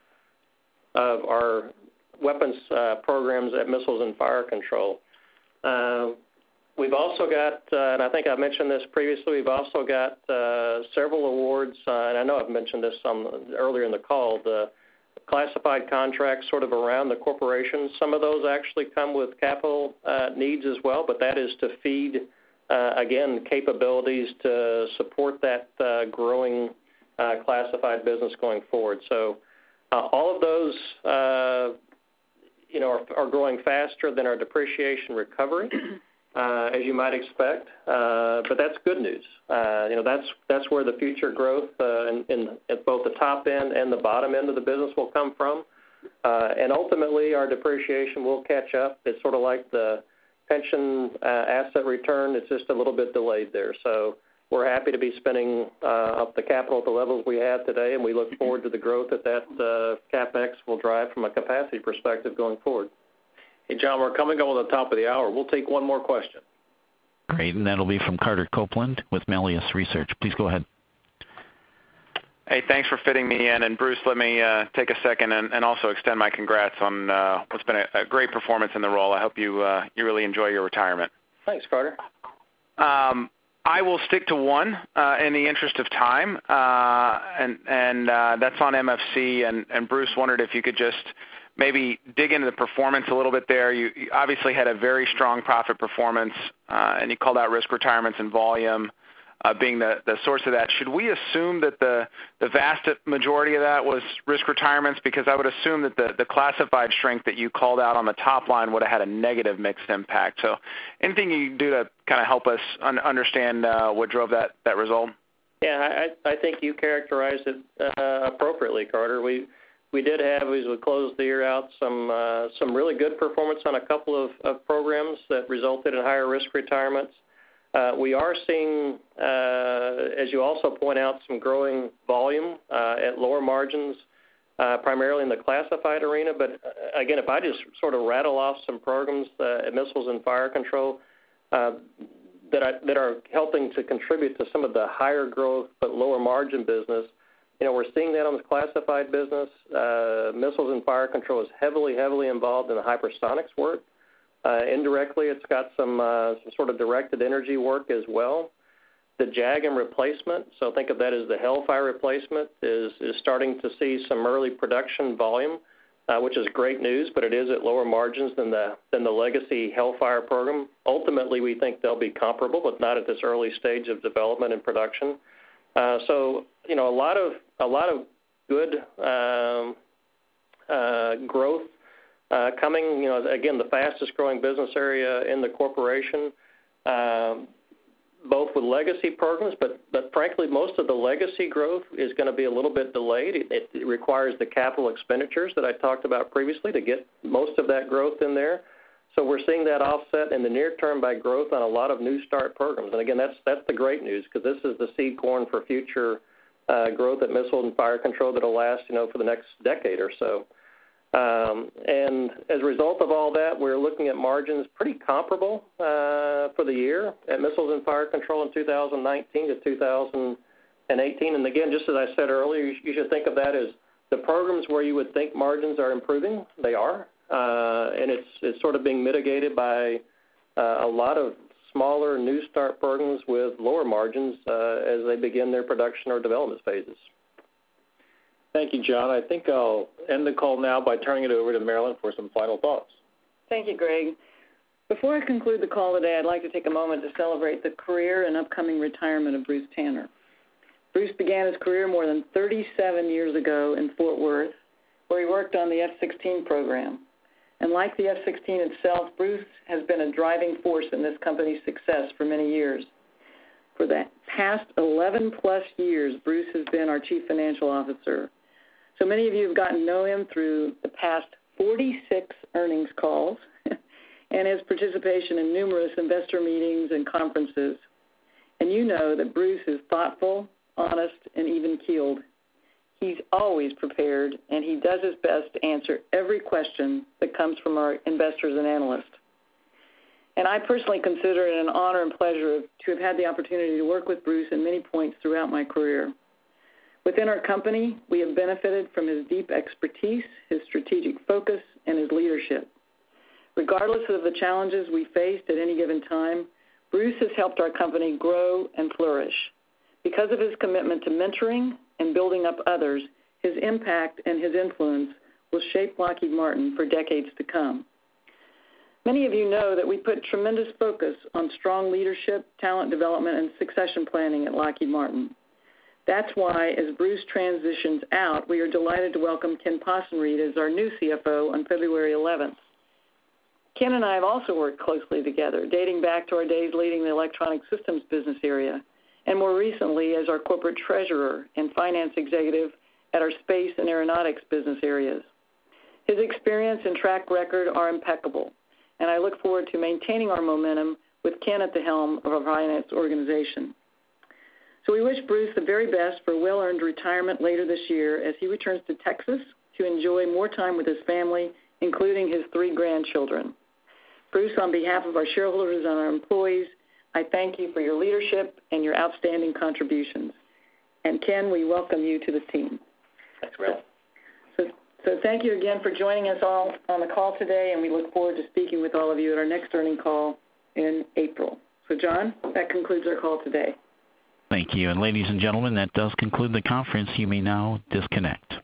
of our weapons uh, programs at Missiles and Fire Control. Uh, we've also got, uh, and I think I mentioned this previously, we've also got uh, several awards, uh, and I know I've mentioned this on, earlier in the call, the classified contracts sort of around the corporation. Some of those actually come with capital uh, needs as well, but that is to feed, uh, again, capabilities to support that uh, growing uh, classified business going forward. So Uh, all of those, uh, you know, are, are growing faster than our depreciation recovery, uh, as you might expect. Uh, but that's good news. Uh, you know, that's that's where the future growth uh, in, in at both the top end and the bottom end of the business will come from. Uh, and ultimately, our depreciation will catch up. It's sort of like the pension uh, asset return. It's just a little bit delayed there. So we're happy to be spending uh, up the capital at the levels we have today, and we look forward to the growth that that uh, CapEx will drive from a capacity perspective going forward. Hey, John, we're coming up on the top of the hour. We'll take one more question. Great, and that'll be from Carter Copeland with Melius Research. Please go ahead. Hey, thanks for fitting me in. And Bruce, let me uh, take a second and, and also extend my congrats on uh, what's been a, a great performance in the role. I hope you uh, you really enjoy your retirement. Thanks, Carter. Um, I will stick to one uh, in the interest of time, uh, and, and uh, that's on M F C. And, and Bruce wondered if you could just maybe dig into the performance a little bit there. You, you obviously had a very strong profit performance, uh, and you called out risk retirements and volume uh, being the, the source of that. Should we assume that the, the vast majority of that was risk retirements? Because I would assume that the, the classified strength that you called out on the top line would have had a negative mixed impact. So anything you can do to kind of help us un- understand uh, what drove that, that result? Yeah, I, I think you characterized it uh, appropriately, Carter. We we did have, as we closed the year out, some uh, some really good performance on a couple of, of programs that resulted in higher risk retirements. Uh, we are seeing, uh, as you also point out, some growing volume uh, at lower margins, uh, primarily in the classified arena. But uh, again, if I just sort of rattle off some programs uh, at Missiles and Fire Control uh, that, I, that are helping to contribute to some of the higher growth but lower margin business, you know, we're seeing that on the classified business. Uh, Missiles and Fire Control is heavily, heavily involved in the hypersonics work. Uh, indirectly, it's got some, uh, some sort of directed energy work as well. The JAGM replacement, so think of that as the Hellfire replacement, is, is starting to see some early production volume, uh, which is great news, but it is at lower margins than the than the legacy Hellfire program. Ultimately, we think they'll be comparable, but not at this early stage of development and production. Uh, so, you know, a lot of a lot of good um, uh, growth uh, coming. You know, again, the fastest growing business area in the corporation, um, both with legacy programs, but, but frankly, most of the legacy growth is going to be a little bit delayed. It, it requires the capital expenditures that I talked about previously to get most of that growth in there. So we're seeing that offset in the near term by growth on a lot of new start programs. And again, that's that's the great news, because this is the seed corn for future uh, growth at Missiles and Fire Control that will last, you know, for the next decade or so. Um, and as a result of all that, we're looking at margins pretty comparable uh, for the year at Missiles and Fire Control in two thousand nineteen to two thousand eighteen. And again, just as I said earlier, you, you should think of that as the programs where you would think margins are improving. They are. Uh, and it's it's sort of being mitigated by uh, a lot of smaller new start programs with lower margins uh, as they begin their production or development phases. Thank you, John. I think I'll end the call now by turning it over to Marillyn for some final thoughts. Thank you, Greg. Before I conclude the call today, I'd like to take a moment to celebrate the career and upcoming retirement of Bruce Tanner. Bruce began his career more than thirty-seven years ago in Fort Worth, where he worked on the F sixteen program. And like the F sixteen itself, Bruce has been a driving force in this company's success for many years. For the past eleven plus years, Bruce has been our Chief Financial Officer. So many of you have gotten to know him through the past forty-six earnings calls and his participation in numerous investor meetings and conferences. And you know that Bruce is thoughtful, honest, and even-keeled. He's always prepared, and he does his best to answer every question that comes from our investors and analysts. And I personally consider it an honor and pleasure to have had the opportunity to work with Bruce at many points throughout my career. Within our company, we have benefited from his deep expertise, his strategic focus, and his leadership. Regardless of the challenges we faced at any given time, Bruce has helped our company grow and flourish. Because of his commitment to mentoring and building up others, his impact and his influence will shape Lockheed Martin for decades to come. Many of you know that we put tremendous focus on strong leadership, talent development, and succession planning at Lockheed Martin. That's why, as Bruce transitions out, we are delighted to welcome Ken Possenriede as our new C F O on February eleventh. Ken and I have also worked closely together, dating back to our days leading the Electronic Systems business area, and more recently as our corporate treasurer and finance executive at our space and aeronautics business areas. His experience and track record are impeccable, and I look forward to maintaining our momentum with Ken at the helm of our finance organization. So we wish Bruce the very best for a well-earned retirement later this year as he returns to Texas to enjoy more time with his family, including his three grandchildren. Bruce, on behalf of our shareholders and our employees, I thank you for your leadership and your outstanding contributions. And Ken, we welcome you to the team. Thanks, Will. So, so thank you again for joining us all on the call today, and we look forward to speaking with all of you at our next earnings call in April. So, John, that concludes our call today. Thank you. And ladies and gentlemen, that does conclude the conference. You may now disconnect.